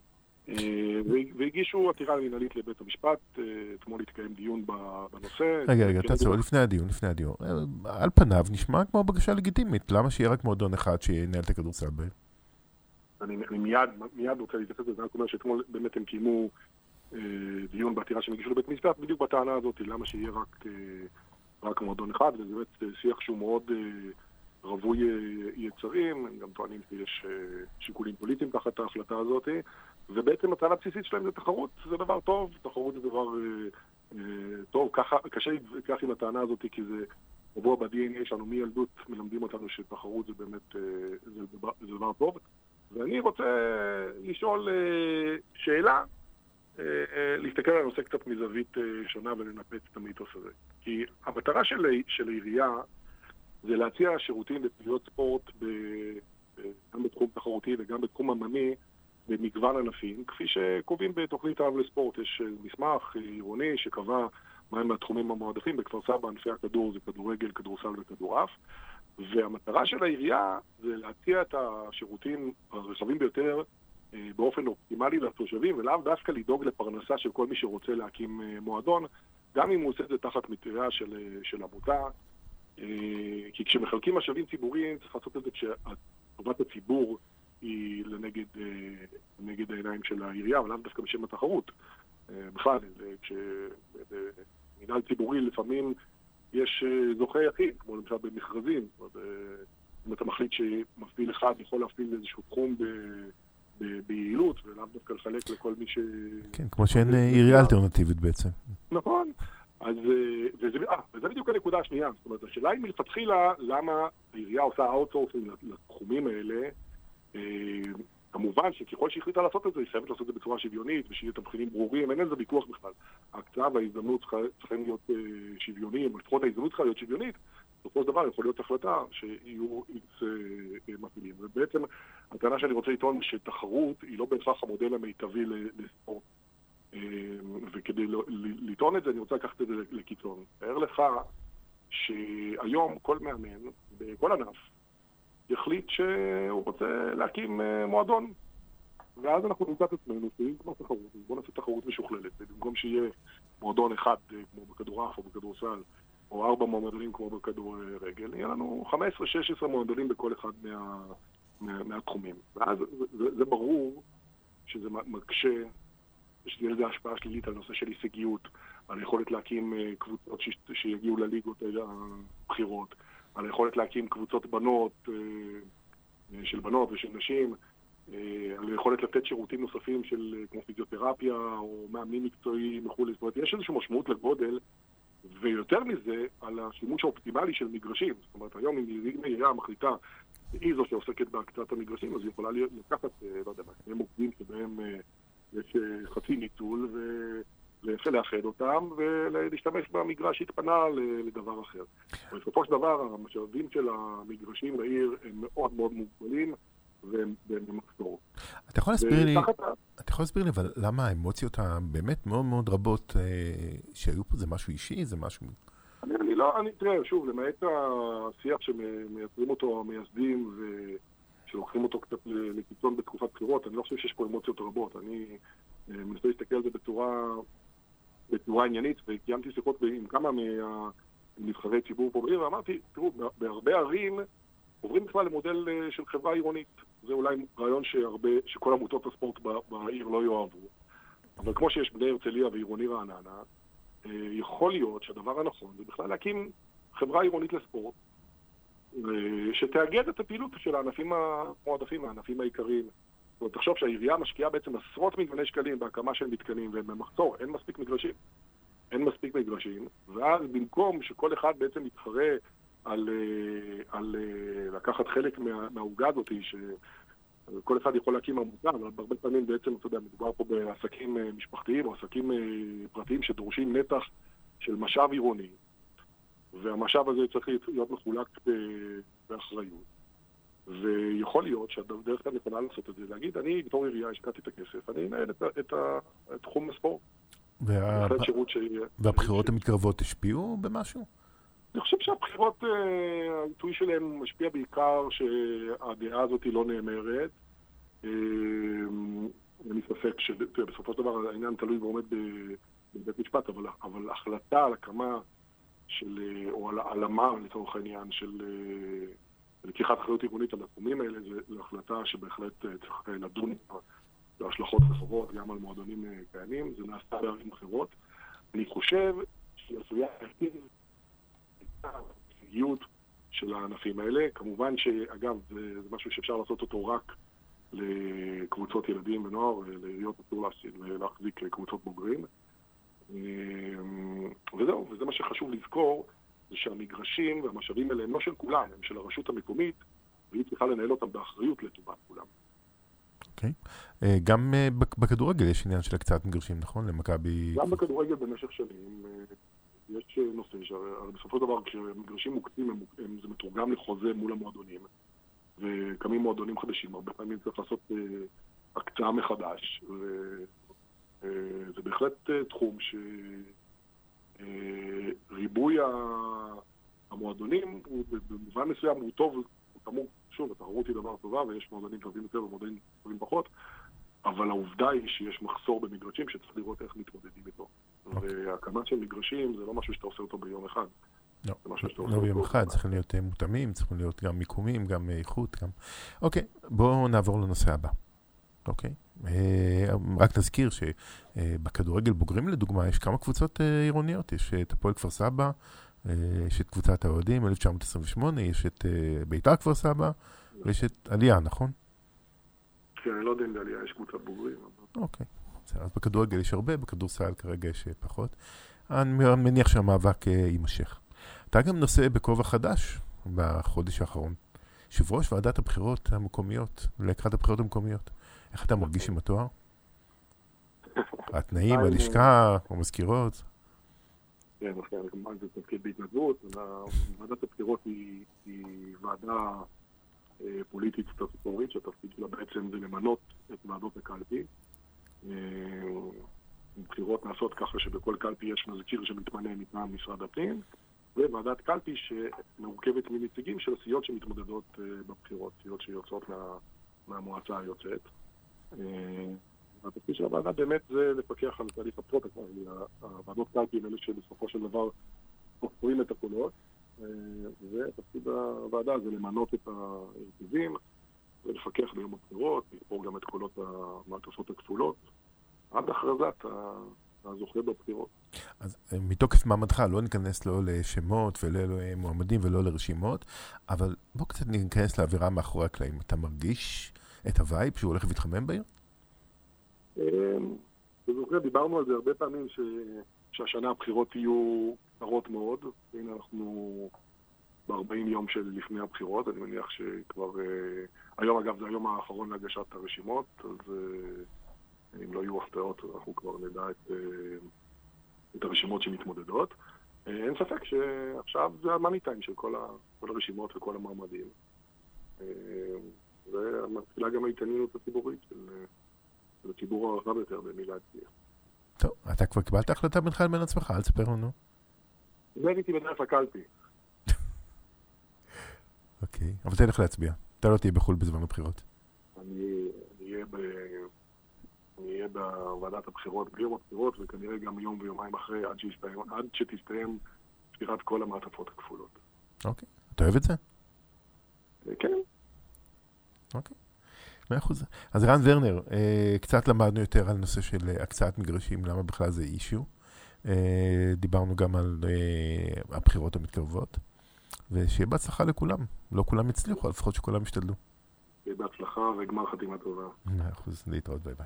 [SPEAKER 12] והגישו עתירה מינהלית לבית המשפט. אתמול התקיים דיון בנושא.
[SPEAKER 4] רגע, רגע, תעצור, לפני הדיון, לפני הדיון. על פניו נשמע כמו בקשה לגיטימית. למה שיהיה רק מועדון אחד שינהל את הכדורסל בהם?
[SPEAKER 12] אני מיד, מיד רוצה להתייחס לזה. אני אומר שאתמול באמת הם קיימו דיון בעתירה שהם הגישו לבית המשפט, בדיוק בטענה הזאת, למה שיהיה רק, רק מועדון אחד, וזה באמת שיח שהוא מאוד רבוי יצרים. הם גם טוענים שיש שיקולים פוליטיים תחת ההחלטה הזאת, ובעצם הטענה הבסיסית שלהם זה תחרות, זה דבר טוב, תחרות זה דבר טוב. ככה, קשה להתווכח עם הטענה הזאת, כי זה רבוע ב-די אן איי שלנו מילדות, מלמדים אותנו שתחרות זה באמת זה דבר, זה דבר טוב. ואני רוצה לשאול שאלה, להסתכל על הנושא קצת מזווית שונה ולנפץ את המיתוס הזה. כי המטרה של, של העירייה זה להציע שירותים ופעילויות ספורט ב, גם בתחום תחרותי וגם בתחום עממי במגוון ענפים, כפי שקובעים בתוכנית האב לספורט. יש מסמך עירוני שקבע מהם התחומים המועדפים. בכפר סבא ענפי הכדור זה כדורגל, כדורסל וכדורעף, והמטרה של העירייה זה להציע את השירותים הרחבים ביותר באופן אופטימלי לתושבים, ולאו דווקא לדאוג לפרנסה של כל מי שרוצה להקים מועדון, גם אם הוא עושה את זה תחת מטריה של, של עמותה. כי כשמחלקים משאבים ציבוריים צריך לעשות את זה כשטובת הציבור היא לנגד לנגד העיניים של העירייה, ולאו דווקא בשם התחרות. בכלל, כשמנהל ציבורי לפעמים יש זוכה יחיד, כמו למשל במכרזים. אם אתה מחליט שמפעיל אחד יכול להפעיל איזשהו תחום ביעילות, ולאו דווקא לחלק לכל מי ש... כן,
[SPEAKER 4] כמו שאין עירייה אלטרנטיבית בעצם.
[SPEAKER 12] נכון. אז, וזה, אה, וזה בדיוק הנקודה השנייה. זאת אומרת, השאלה היא מלכתחילה למה העירייה עושה אאוטסורסינג לתחומים האלה. כמובן שככל שהחליטה לעשות את זה, היא חייבת לעשות את זה בצורה שוויונית, ושיהיה תבחינים ברורים, אין איזה ויכוח בכלל. ההקצאה וההזדמנות צריכים להיות שוויוניים, או לפחות ההזדמנות צריכה להיות שוויונית, בסופו של דבר יכול להיות החלטה שיהיו איקס מפעילים. ובעצם הטענה שאני רוצה לטעון שתחרות היא לא בהכרח המודל המיטבי לספורט. וכדי לטעון את זה אני רוצה לקחת את זה לקיצון. תאר לך שהיום כל מאמן בכל ענף יחליט שהוא רוצה להקים מועדון, ואז אנחנו נמצא את עצמנו שאם כבר תחרות, בוא נעשה תחרות משוכללת, במקום שיהיה מועדון אחד כמו בכדורעף או בכדורסל, או ארבע מועדונים כמו בכדורגל, יהיה לנו חמש עשרה שש עשרה מועדונים בכל אחד מה, מה, מהתחומים. ואז זה, זה ברור שזה מקשה, שתהיה לזה השפעה שלילית על נושא של הישגיות, על היכולת להקים קבוצות ש, שיגיעו לליגות הבחירות, על היכולת להקים קבוצות בנות, של בנות ושל נשים, על היכולת לתת שירותים נוספים של כמו פיזיותרפיה או מאמנים מקצועיים וכו'. זאת אומרת, יש איזושהי משמעות לגודל, ויותר מזה, על השימוש האופטימלי של מגרשים. זאת אומרת, היום אם העירייה מחליטה, היא זו שעוסקת בהקצאת המגרשים, אז היא יכולה לקחת, לא יודע מה, הם עובדים שבהם יש חצי ניצול, ולאחד אותם, ולהשתמש במגרש שהתפנה לדבר אחר. בסופו של דבר, המשאבים של המגרשים בעיר הם מאוד מאוד מוגבלים, והם במחסור.
[SPEAKER 4] אתה יכול להסביר לי, אתה יכול להסביר לי, אבל למה האמוציות הבאמת מאוד מאוד רבות שהיו פה, זה משהו אישי, זה משהו...
[SPEAKER 12] אני, אני לא, אני, תראה, שוב, למעט השיח שמייצרים אותו המייסדים ושלוקחים אותו קצת לקיצון בתקופת בחירות, אני לא חושב שיש פה אמוציות רבות. אני מנסה להסתכל על זה בצורה, בצורה עניינית, וקיימתי שיחות עם כמה מהנבחרי ציבור פה בעיר, ואמרתי, תראו, בהרבה ערים עוברים בכלל למודל של חברה עירונית. זה אולי רעיון שהרבה, שכל עמותות הספורט בעיר לא יאהבו. אבל כמו שיש בני הרצליה ועירוני רעננה, יכול להיות שהדבר הנכון זה בכלל להקים חברה עירונית לספורט, שתאגד את הפעילות של הענפים המועדפים, הענפים העיקריים. זאת אומרת, תחשוב שהעירייה משקיעה בעצם עשרות מיליוני שקלים בהקמה של מתקנים, והם במחסור, אין מספיק מגרשים. אין מספיק מגרשים, ואז במקום שכל אחד בעצם יתחרה על, על לקחת חלק מה, מהעוגה הזאת, שכל אחד יכול להקים עמותה, אבל הרבה פעמים בעצם, אתה יודע, מדובר פה בעסקים משפחתיים או עסקים פרטיים שדורשים נתח של משאב עירוני, והמשאב הזה צריך להיות מחולק באחריות. ויכול להיות שהדרך כאן יכולה לעשות את זה, להגיד, אני בתור עירייה השקעתי את הכסף, אני אנהל את, את, את תחום הספורט.
[SPEAKER 4] וה... והבחירות המתקרבות השפיעו במשהו?
[SPEAKER 12] אני חושב שהבחירות, העיתוי שלהם משפיע בעיקר שהדעה הזאת היא לא נאמרת. אני ספק שבסופו של דבר העניין תלוי ועומד בבית משפט, אבל, אבל החלטה על הקמה של, או על העלמה לצורך העניין של לקיחת אחריות עירונית על התחומים האלה, זו החלטה שבהחלט צריך לדון בהשלכות רחבות, גם על מועדונים קיימים, זה נעשה בערים אחרות. אני חושב שהיא עשויה להכיר הישגיות של הענפים האלה. כמובן שאגב, זה, זה משהו שאפשר לעשות אותו רק לקבוצות ילדים ונוער, לעיריות אסור להחזיק קבוצות בוגרים. וזהו, וזה מה שחשוב לזכור, זה שהמגרשים והמשאבים האלה הם לא של כולם, הם של הרשות המקומית, והיא צריכה לנהל אותם באחריות לטובת כולם.
[SPEAKER 4] אוקיי. גם בכדורגל יש עניין של הקצאת מגרשים, נכון? למכבי...
[SPEAKER 12] גם בכדורגל במשך שנים יש נושא שבסופו של דבר כשמגרשים מוקצים הם, הם, זה מתורגם לחוזה מול המועדונים, וקמים מועדונים חדשים. הרבה פעמים צריך לעשות הקצאה מחדש, וזה בהחלט תחום שריבוי המועדונים הוא במובן מסוים הוא טוב, הוא תמור, שוב, התחרות היא דבר טובה ויש מועדונים טובים יותר ומועדונים טובים פחות, אבל העובדה היא שיש מחסור במגרשים שצריך לראות איך מתמודדים איתו. והקמה של מגרשים זה לא משהו שאתה עושה אותו ביום אחד.
[SPEAKER 4] לא, לא ביום אחד, צריכים להיות מותאמים, צריכים להיות גם מיקומים, גם איכות, גם... אוקיי, בואו נעבור לנושא הבא. אוקיי? רק נזכיר שבכדורגל בוגרים לדוגמה יש כמה קבוצות עירוניות, יש את הפועל כפר סבא, יש את קבוצת האוהדים אלף תשע מאות עשרים ושמונה, יש את בית"ר כפר סבא, ויש את עלייה, נכון?
[SPEAKER 12] כן, אני לא יודע אם בעלייה יש קבוצת בוגרים.
[SPEAKER 4] אוקיי, אז בכדורגל יש הרבה, בכדורסל כרגע יש פחות. אני מניח שהמאבק יימשך. אתה גם נושא בכובע חדש בחודש האחרון. יושב ראש ועדת הבחירות המקומיות, לקראת הבחירות המקומיות. איך אתה מרגיש עם התואר? התנאים, הלשכה, המזכירות?
[SPEAKER 12] כן, כמובן זה תפקיד בהתנדבות. ועדת הבחירות היא ועדה פוליטית סטטוטורית, שהתפקיד שלה בעצם זה למנות את ועדות הקלפי. בחירות נעשות ככה שבכל קלפי יש מזכיר שמתמנה מטעם משרד הפנים, וועדת קלפי שמורכבת מנציגים של סיעות שמתמודדות בבחירות, סיעות שיוצאות מהמועצה היוצאת. התפקיד של הוועדה באמת זה לפקח על תהליך הבחירות. הוועדות קלפי הם אלה שבסופו של דבר חוקרים את הקולות, ותפקיד הוועדה זה למנות את ההרכבים ולפקח ביום הבחירות, לבחור גם את קולות המעטפות הכפולות, עד הכרזת הזוכה בבחירות.
[SPEAKER 4] אז מתוקף מעמדך לא ניכנס לא לשמות ולא למועמדים ולא לרשימות, אבל בוא קצת ניכנס לאווירה מאחורי הקלעים. אתה מרגיש את הווייב שהוא הולך להתחמם בעיר?
[SPEAKER 12] בזוכר, דיברנו על זה הרבה פעמים שהשנה הבחירות יהיו קצרות מאוד. הנה אנחנו ב-ארבעים יום של לפני הבחירות, אני מניח שכבר... היום אגב זה היום האחרון להגשת הרשימות, אז... אם לא יהיו הפתעות, אנחנו כבר נדע את, את הרשימות שמתמודדות. אין ספק שעכשיו זה המאני טיים של כל, ה, כל הרשימות וכל המעמדים. ומתחילה גם ההתעניינות הציבורית של, של הציבור הרחב יותר במי להצביע.
[SPEAKER 4] טוב, אתה כבר קיבלת החלטה בינך לבין עצמך, אל תספר לנו.
[SPEAKER 12] זה הייתי בדרך לקלפי.
[SPEAKER 4] אוקיי, אבל תלך להצביע. אתה לא תהיה בחול בזמן הבחירות.
[SPEAKER 12] אני אהיה ב... אני אהיה בוועדת הבחירות, ביום הבחירות, וכנראה גם יום ויומיים אחרי, עד שיסתיים, עד שתסתיים ספירת כל המעטפות הכפולות.
[SPEAKER 4] אוקיי. אתה אוהב את זה?
[SPEAKER 12] כן.
[SPEAKER 4] אוקיי. מאה אחוז. אז רן ורנר, קצת למדנו יותר על נושא של הקצאת מגרשים, למה בכלל זה אישיו. דיברנו גם על הבחירות המתקרבות, ושיהיה בהצלחה לכולם. לא כולם הצליחו, לפחות שכולם ישתדלו.
[SPEAKER 12] בהצלחה וגמר חתימה טובה.
[SPEAKER 4] מאה אחוז. להתראות, ביי ביי.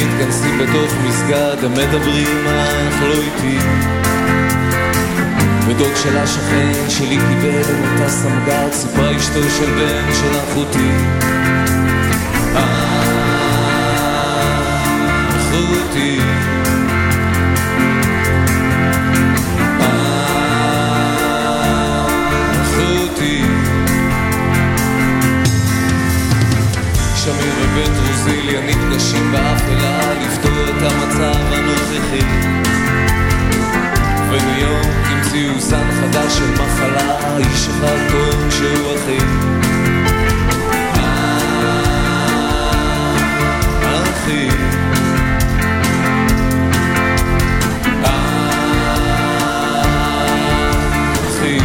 [SPEAKER 13] הם מדברים אך לא איתי,
[SPEAKER 7] ודוד של השכן שלי קיבל את הסמגר, סיפרה אשתו של בן של אחותי. אחותי אחותי שמיר ובית רוזיליה נפגשים באפלה לפתור את המצב הנוכחי, וניו יורק המציאו זן חדש של מחלה, איש אחד טוב שהוא אחי. אחי אחי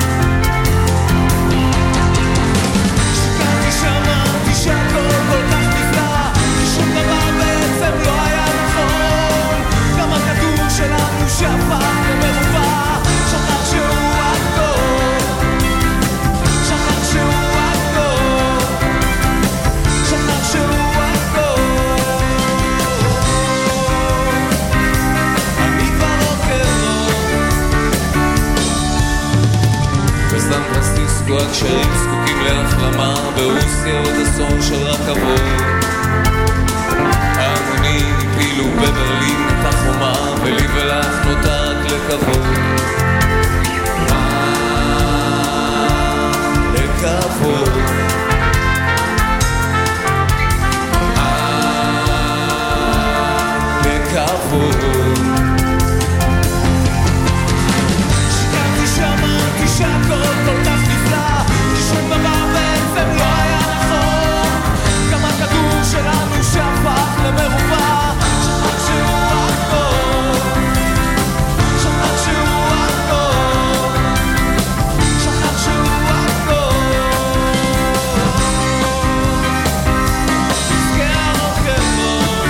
[SPEAKER 7] שקרתי שאמרתי שהכל כל כך נפלא, שום דבר בעצם לא היה נכון, גם הכדור שלנו שהפך למרובע, שכח שהוא הטוב, שכח שהוא הטוב, שכח שהוא בסן פרנסיסקו הקשרים זקוקים להחלמה, ברוסיה עוד אסון של רכבות, ההמונים הפילו בברלין את החומה, ולי ולך נותר רק לקוות, לקוות לקוות. שהכל כל כך נפלא, שום דבר בעצם לא היה נכון, גם הכדור שלנו שהפך למרובע, שכח שהוא הכל, שכח שהוא הכל, שכח שהוא הכל. מסגר רוקנרול.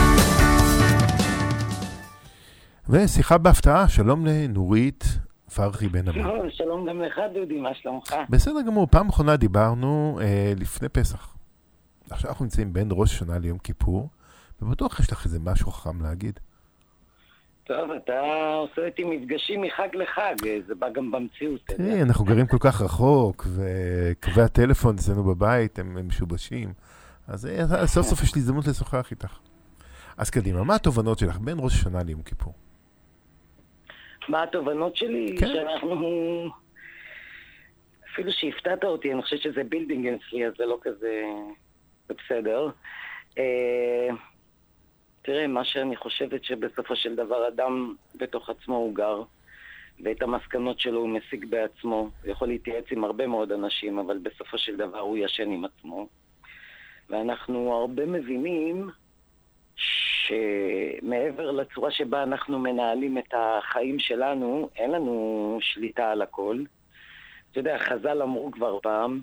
[SPEAKER 4] ושיחה בהפתעה, שלום לנורית פרחי בן אמה.
[SPEAKER 13] שלום גם לך דודי, מה שלומך?
[SPEAKER 4] בסדר גמור, פעם אחרונה דיברנו אה, לפני פסח. עכשיו אנחנו נמצאים בין ראש השנה ליום כיפור, ובטוח יש לך איזה משהו חכם להגיד.
[SPEAKER 13] טוב, אתה עושה איתי מפגשים מחג לחג, זה בא גם במציאות.
[SPEAKER 4] תראי, אנחנו גרים כל כך רחוק, וקווי הטלפון אצלנו בבית הם, הם משובשים, אז אה, סוף סוף יש לי הזדמנות לשוחח איתך. אז קדימה, מה התובנות שלך בין ראש השנה ליום כיפור?
[SPEAKER 13] מה התובנות שלי?
[SPEAKER 4] כן.
[SPEAKER 13] שאנחנו... אפילו שהפתעת אותי, אני חושבת שזה בילדינג אצלי, אז זה לא כזה... זה בסדר. אה... תראה, מה שאני חושבת שבסופו של דבר אדם בתוך עצמו הוא גר, ואת המסקנות שלו הוא משיג בעצמו. הוא יכול להתייעץ עם הרבה מאוד אנשים, אבל בסופו של דבר הוא ישן עם עצמו. ואנחנו הרבה מבינים שמעבר לצורה שבה אנחנו מנהלים את החיים שלנו, אין לנו שליטה על הכל. אתה יודע, חז"ל אמרו כבר פעם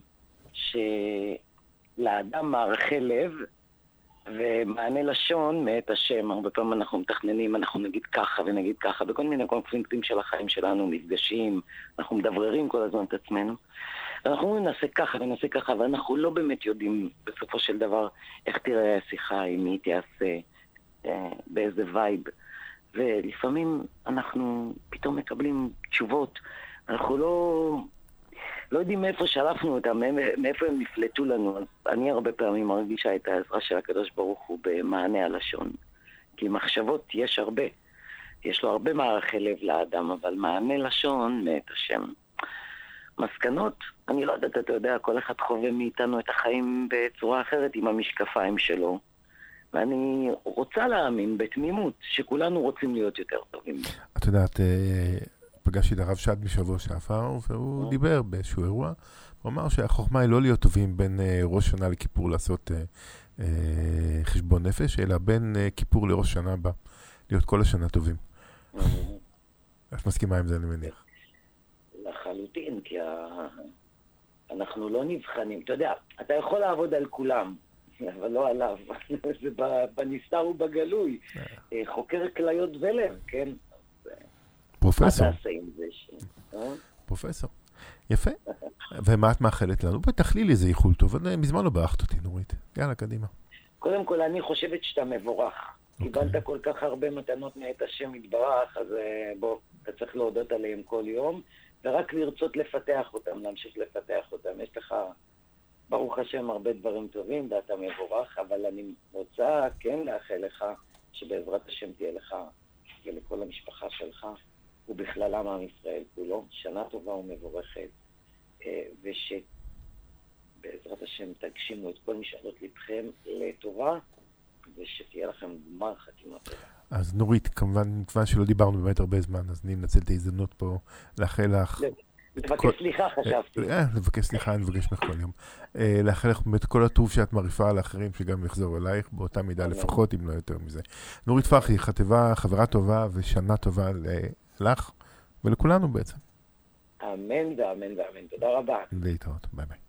[SPEAKER 13] שלאדם מערכי לב ומענה לשון מאת השם. הרבה פעמים אנחנו מתכננים, אנחנו נגיד ככה ונגיד ככה, בכל מיני קונפליקטים של החיים שלנו, נפגשים, אנחנו מדבררים כל הזמן את עצמנו. אנחנו נעשה ככה ונעשה ככה, ואנחנו לא באמת יודעים בסופו של דבר איך תראה השיחה, אם היא תעשה, באיזה וייב. ולפעמים אנחנו פתאום מקבלים תשובות, אנחנו לא, לא יודעים מאיפה שלפנו אותם, מאיפה הם נפלטו לנו. אז אני הרבה פעמים מרגישה את העזרה של הקדוש ברוך הוא במענה הלשון. כי מחשבות יש הרבה. יש לו הרבה מערכי לב לאדם, אבל מענה לשון מאת השם. מסקנות, אני לא יודעת, אתה יודע, כל אחד חווה מאיתנו את החיים בצורה אחרת עם המשקפיים שלו. ואני רוצה להאמין בתמימות שכולנו רוצים להיות יותר טובים.
[SPEAKER 4] את יודעת, פגשתי את הרב שד משבוע שעבר, והוא דיבר באיזשהו אירוע, הוא אמר שהחוכמה היא לא להיות טובים בין ראש שנה לכיפור לעשות חשבון נפש, אלא בין כיפור לראש שנה הבא, להיות כל השנה טובים. את מסכימה עם זה, אני מניח.
[SPEAKER 13] לחלוטין, כי אנחנו לא נבחנים. אתה יודע, אתה יכול לעבוד על כולם, אבל לא עליו. זה בנסתר ובגלוי. חוקר כליות ולב, כן?
[SPEAKER 4] פרופסור.
[SPEAKER 13] מה תעשה עם זה?
[SPEAKER 4] פרופסור. יפה. ומה את מאחלת לנו? בתכליל איזה איחול טוב. מזמן לא באחת אותי, נורית. יאללה, קדימה.
[SPEAKER 13] קודם כל, אני חושבת שאתה מבורך. קיבלת כל כך הרבה מתנות מאת השם יתברך, אז בוא, אתה צריך להודות עליהם כל יום, ורק לרצות לפתח אותם, להמשיך לפתח אותם. יש לך, ברוך השם, הרבה דברים טובים, ואתה מבורך, אבל אני רוצה כן לאחל לך, שבעזרת השם תהיה לך ולכל המשפחה שלך, ובכללם עם ישראל כולו, שנה טובה ומבורכת, ושבעזרת השם תגשימו את כל משאלות לבכם לטובה, ושתהיה לכם גמר חתימה טובה.
[SPEAKER 4] אז נורית, כמובן, מכיוון שלא דיברנו באמת הרבה זמן, אז אני אנצל את ההזדמנות פה לאחל לך...
[SPEAKER 13] לבקש סליחה, חשבתי.
[SPEAKER 4] אה, לבקש סליחה, אני מבקש ממך כל יום. לאחל לך באמת כל הטוב שאת מעריפה על האחרים, שגם יחזור אלייך, באותה מידה לפחות, אם לא יותר מזה. נורית פרחי, חטיבה, חברה טובה ושנה טובה לך ולכולנו בעצם.
[SPEAKER 13] אמן ואמן ואמן. תודה רבה.
[SPEAKER 4] להתראות, ביי ביי.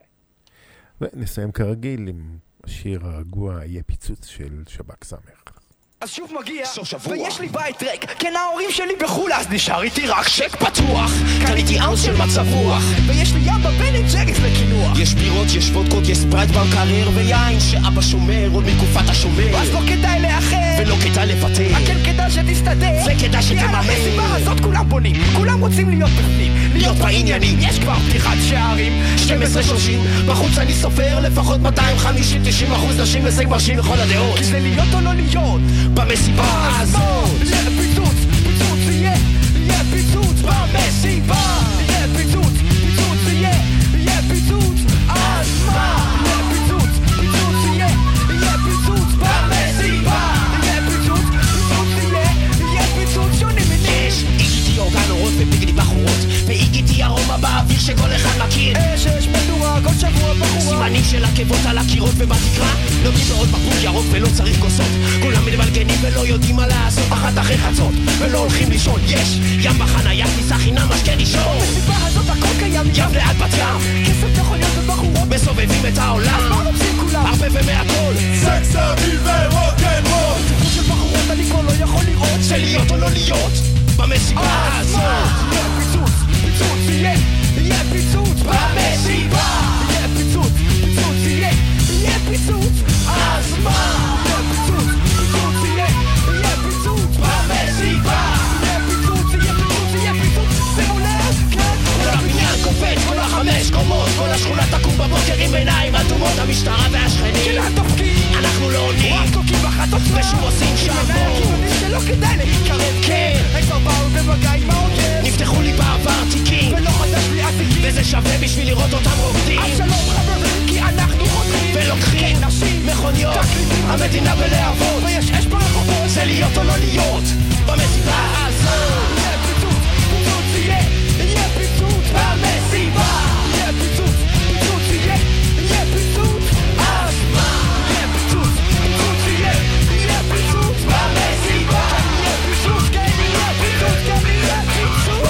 [SPEAKER 13] ביי.
[SPEAKER 4] ונסיים כרגיל עם השיר הרגוע, יהיה פיצוץ של שב"כ סמך.
[SPEAKER 14] אז שוב מגיע, ויש לי בית ריק, כן ההורים שלי בחול, אז נשאר איתי רק שק פתוח. קניתי אאוס של מצב רוח, ויש לי ים בבן עם ג'ריס לקינוח.
[SPEAKER 15] יש בירות, יש וודקות, יש ספרייט במקרר, ויין שאבא שומר, עוד מתקופת השומר.
[SPEAKER 14] אז לא כדאי לאחר,
[SPEAKER 15] ולא כדאי לוותר,
[SPEAKER 14] כן כדאי שתסתדר,
[SPEAKER 15] וכדאי שתממן.
[SPEAKER 14] המסיבה הזאת כולם בונים, כולם רוצים להיות בפנים,
[SPEAKER 15] להיות בעניינים.
[SPEAKER 14] יש כבר פתיחת שערים,
[SPEAKER 15] שתים עשרה שלושים, בחוץ אני סופר לפחות מאתיים וחמישים תשעים אחוז נשים הישג מרשים לכל הדעות.
[SPEAKER 14] כי זה להיות או לא להיות
[SPEAKER 15] במסיבה הזאת.
[SPEAKER 14] יהיה פיצוץ, פיצוץ יהיה, יהיה פיצוץ במסיבה. יהיה פיצוץ, פיצוץ יהיה, יהיה פיצוץ. אז מה? יהיה פיצוץ, פיצוץ יהיה, יהיה פיצוץ במסיבה. יהיה פיצוץ, פיצוץ יהיה, יהיה פיצוץ שונים מניש.
[SPEAKER 15] איגיתי אורגנורות וביגדי בחורות, ואיגיתי ארומה באוויר שכל אחד מכיר.
[SPEAKER 14] אש אש מדורה, כל שבוע בחורה,
[SPEAKER 15] סימנים של עקבות על הקירות ובתקרה, נותנים בעוד בקבוק ירוק ולא צריך כוסות. כולם מתבלגנים ולא יודעים מה לעשות, אחת אחרי חצות ולא הולכים לישון. יש ים בחנייה, כניסה חינם, משקה ראשון.
[SPEAKER 14] במסיבה הזאת הכל קיים,
[SPEAKER 15] ים ליד בת ים,
[SPEAKER 14] כסף יכוליות ובחורות
[SPEAKER 15] מסובבים את העולם,
[SPEAKER 14] מה רוצים כולם?
[SPEAKER 15] הרבה ומהכל,
[SPEAKER 14] סקס אביב ורוקנרול. סיפור של בחורות אני כבר לא יכול לראות,
[SPEAKER 15] זה להיות או לא להיות במסיבה הזאת.
[SPEAKER 14] יהיה פיצוץ, פיצוץ יהיה, יהיה פיצוץ במסיבה. יהיה פיצוץ, פיצוץ יהיה, יהיה פיצוץ. אז מה? יהיה פיצוץ, פיצוץ יהיה, יהיה פיצוץ במסיבה. יהיה פיצוץ, יהיה פיצוץ, יהיה פיצוץ. שימו לב, כן.
[SPEAKER 15] כל הבניין קופץ, כל החמש קומות, כל השכונה תקום בבוקר עם עיניים אדומות, המשטרה והשכנים.
[SPEAKER 14] כן, התפקיד.
[SPEAKER 15] אנחנו לא עונים.
[SPEAKER 14] רק תוקים בחטות
[SPEAKER 15] ושוב עושים שבות.
[SPEAKER 14] שלא כדאי להתקרב.
[SPEAKER 15] כן.
[SPEAKER 14] הם כבר באו במגע עם האויב.
[SPEAKER 15] נפתחו לי בעבר תיקים.
[SPEAKER 14] ולא חדש לי עתיקים.
[SPEAKER 15] וזה שווה בשביל לראות אותם רוקדים.
[SPEAKER 14] אז שלום חברים, כי אנחנו חותרים.
[SPEAKER 15] ולוקחים
[SPEAKER 14] נשים,
[SPEAKER 15] מכוניות, המדינה בלהבות.
[SPEAKER 14] ויש אש ברחובות.
[SPEAKER 15] זה להיות או לא להיות במסיבה הזאת.
[SPEAKER 14] יהיה פיצוץ, פיצוץ יהיה, יהיה פיצוץ במסיבה. יהיה פיצוץ, פיצוץ יהיה, יהיה פיצוץ. אז מה? יהיה פיצוץ, פיצוץ יהיה, יהיה פיצוץ במסיבה. יהיה פיצוץ, כן יהיה פיצוץ, כן יהיה פיצוץ.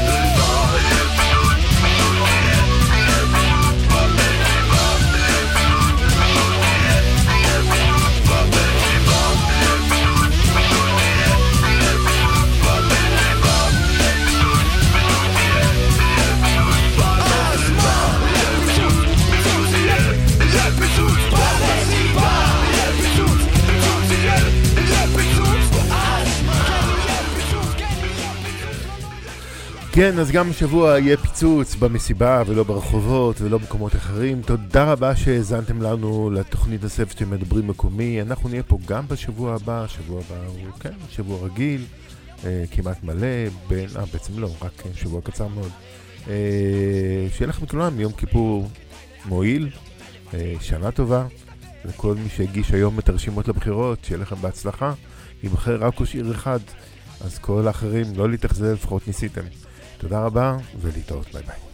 [SPEAKER 4] כן, אז גם השבוע יהיה פיצוץ במסיבה ולא ברחובות ולא במקומות אחרים. תודה רבה שהזנתם לנו לתוכנית נוספת שמדברים מקומי. אנחנו נהיה פה גם בשבוע הבא, שבוע הבא הוא, כן, שבוע רגיל, אה, כמעט מלא, בין, אה, בעצם לא, רק שבוע קצר מאוד. אה, שיהיה לכם כולם יום כיפור מועיל, אה, שנה טובה, לכל מי שהגיש היום את הרשימות לבחירות, שיהיה לכם בהצלחה. יבחר רק ראש עיר אחד, אז כל האחרים לא להתאכזב, לפחות ניסיתם. תודה רבה ולהתראות, ביי ביי.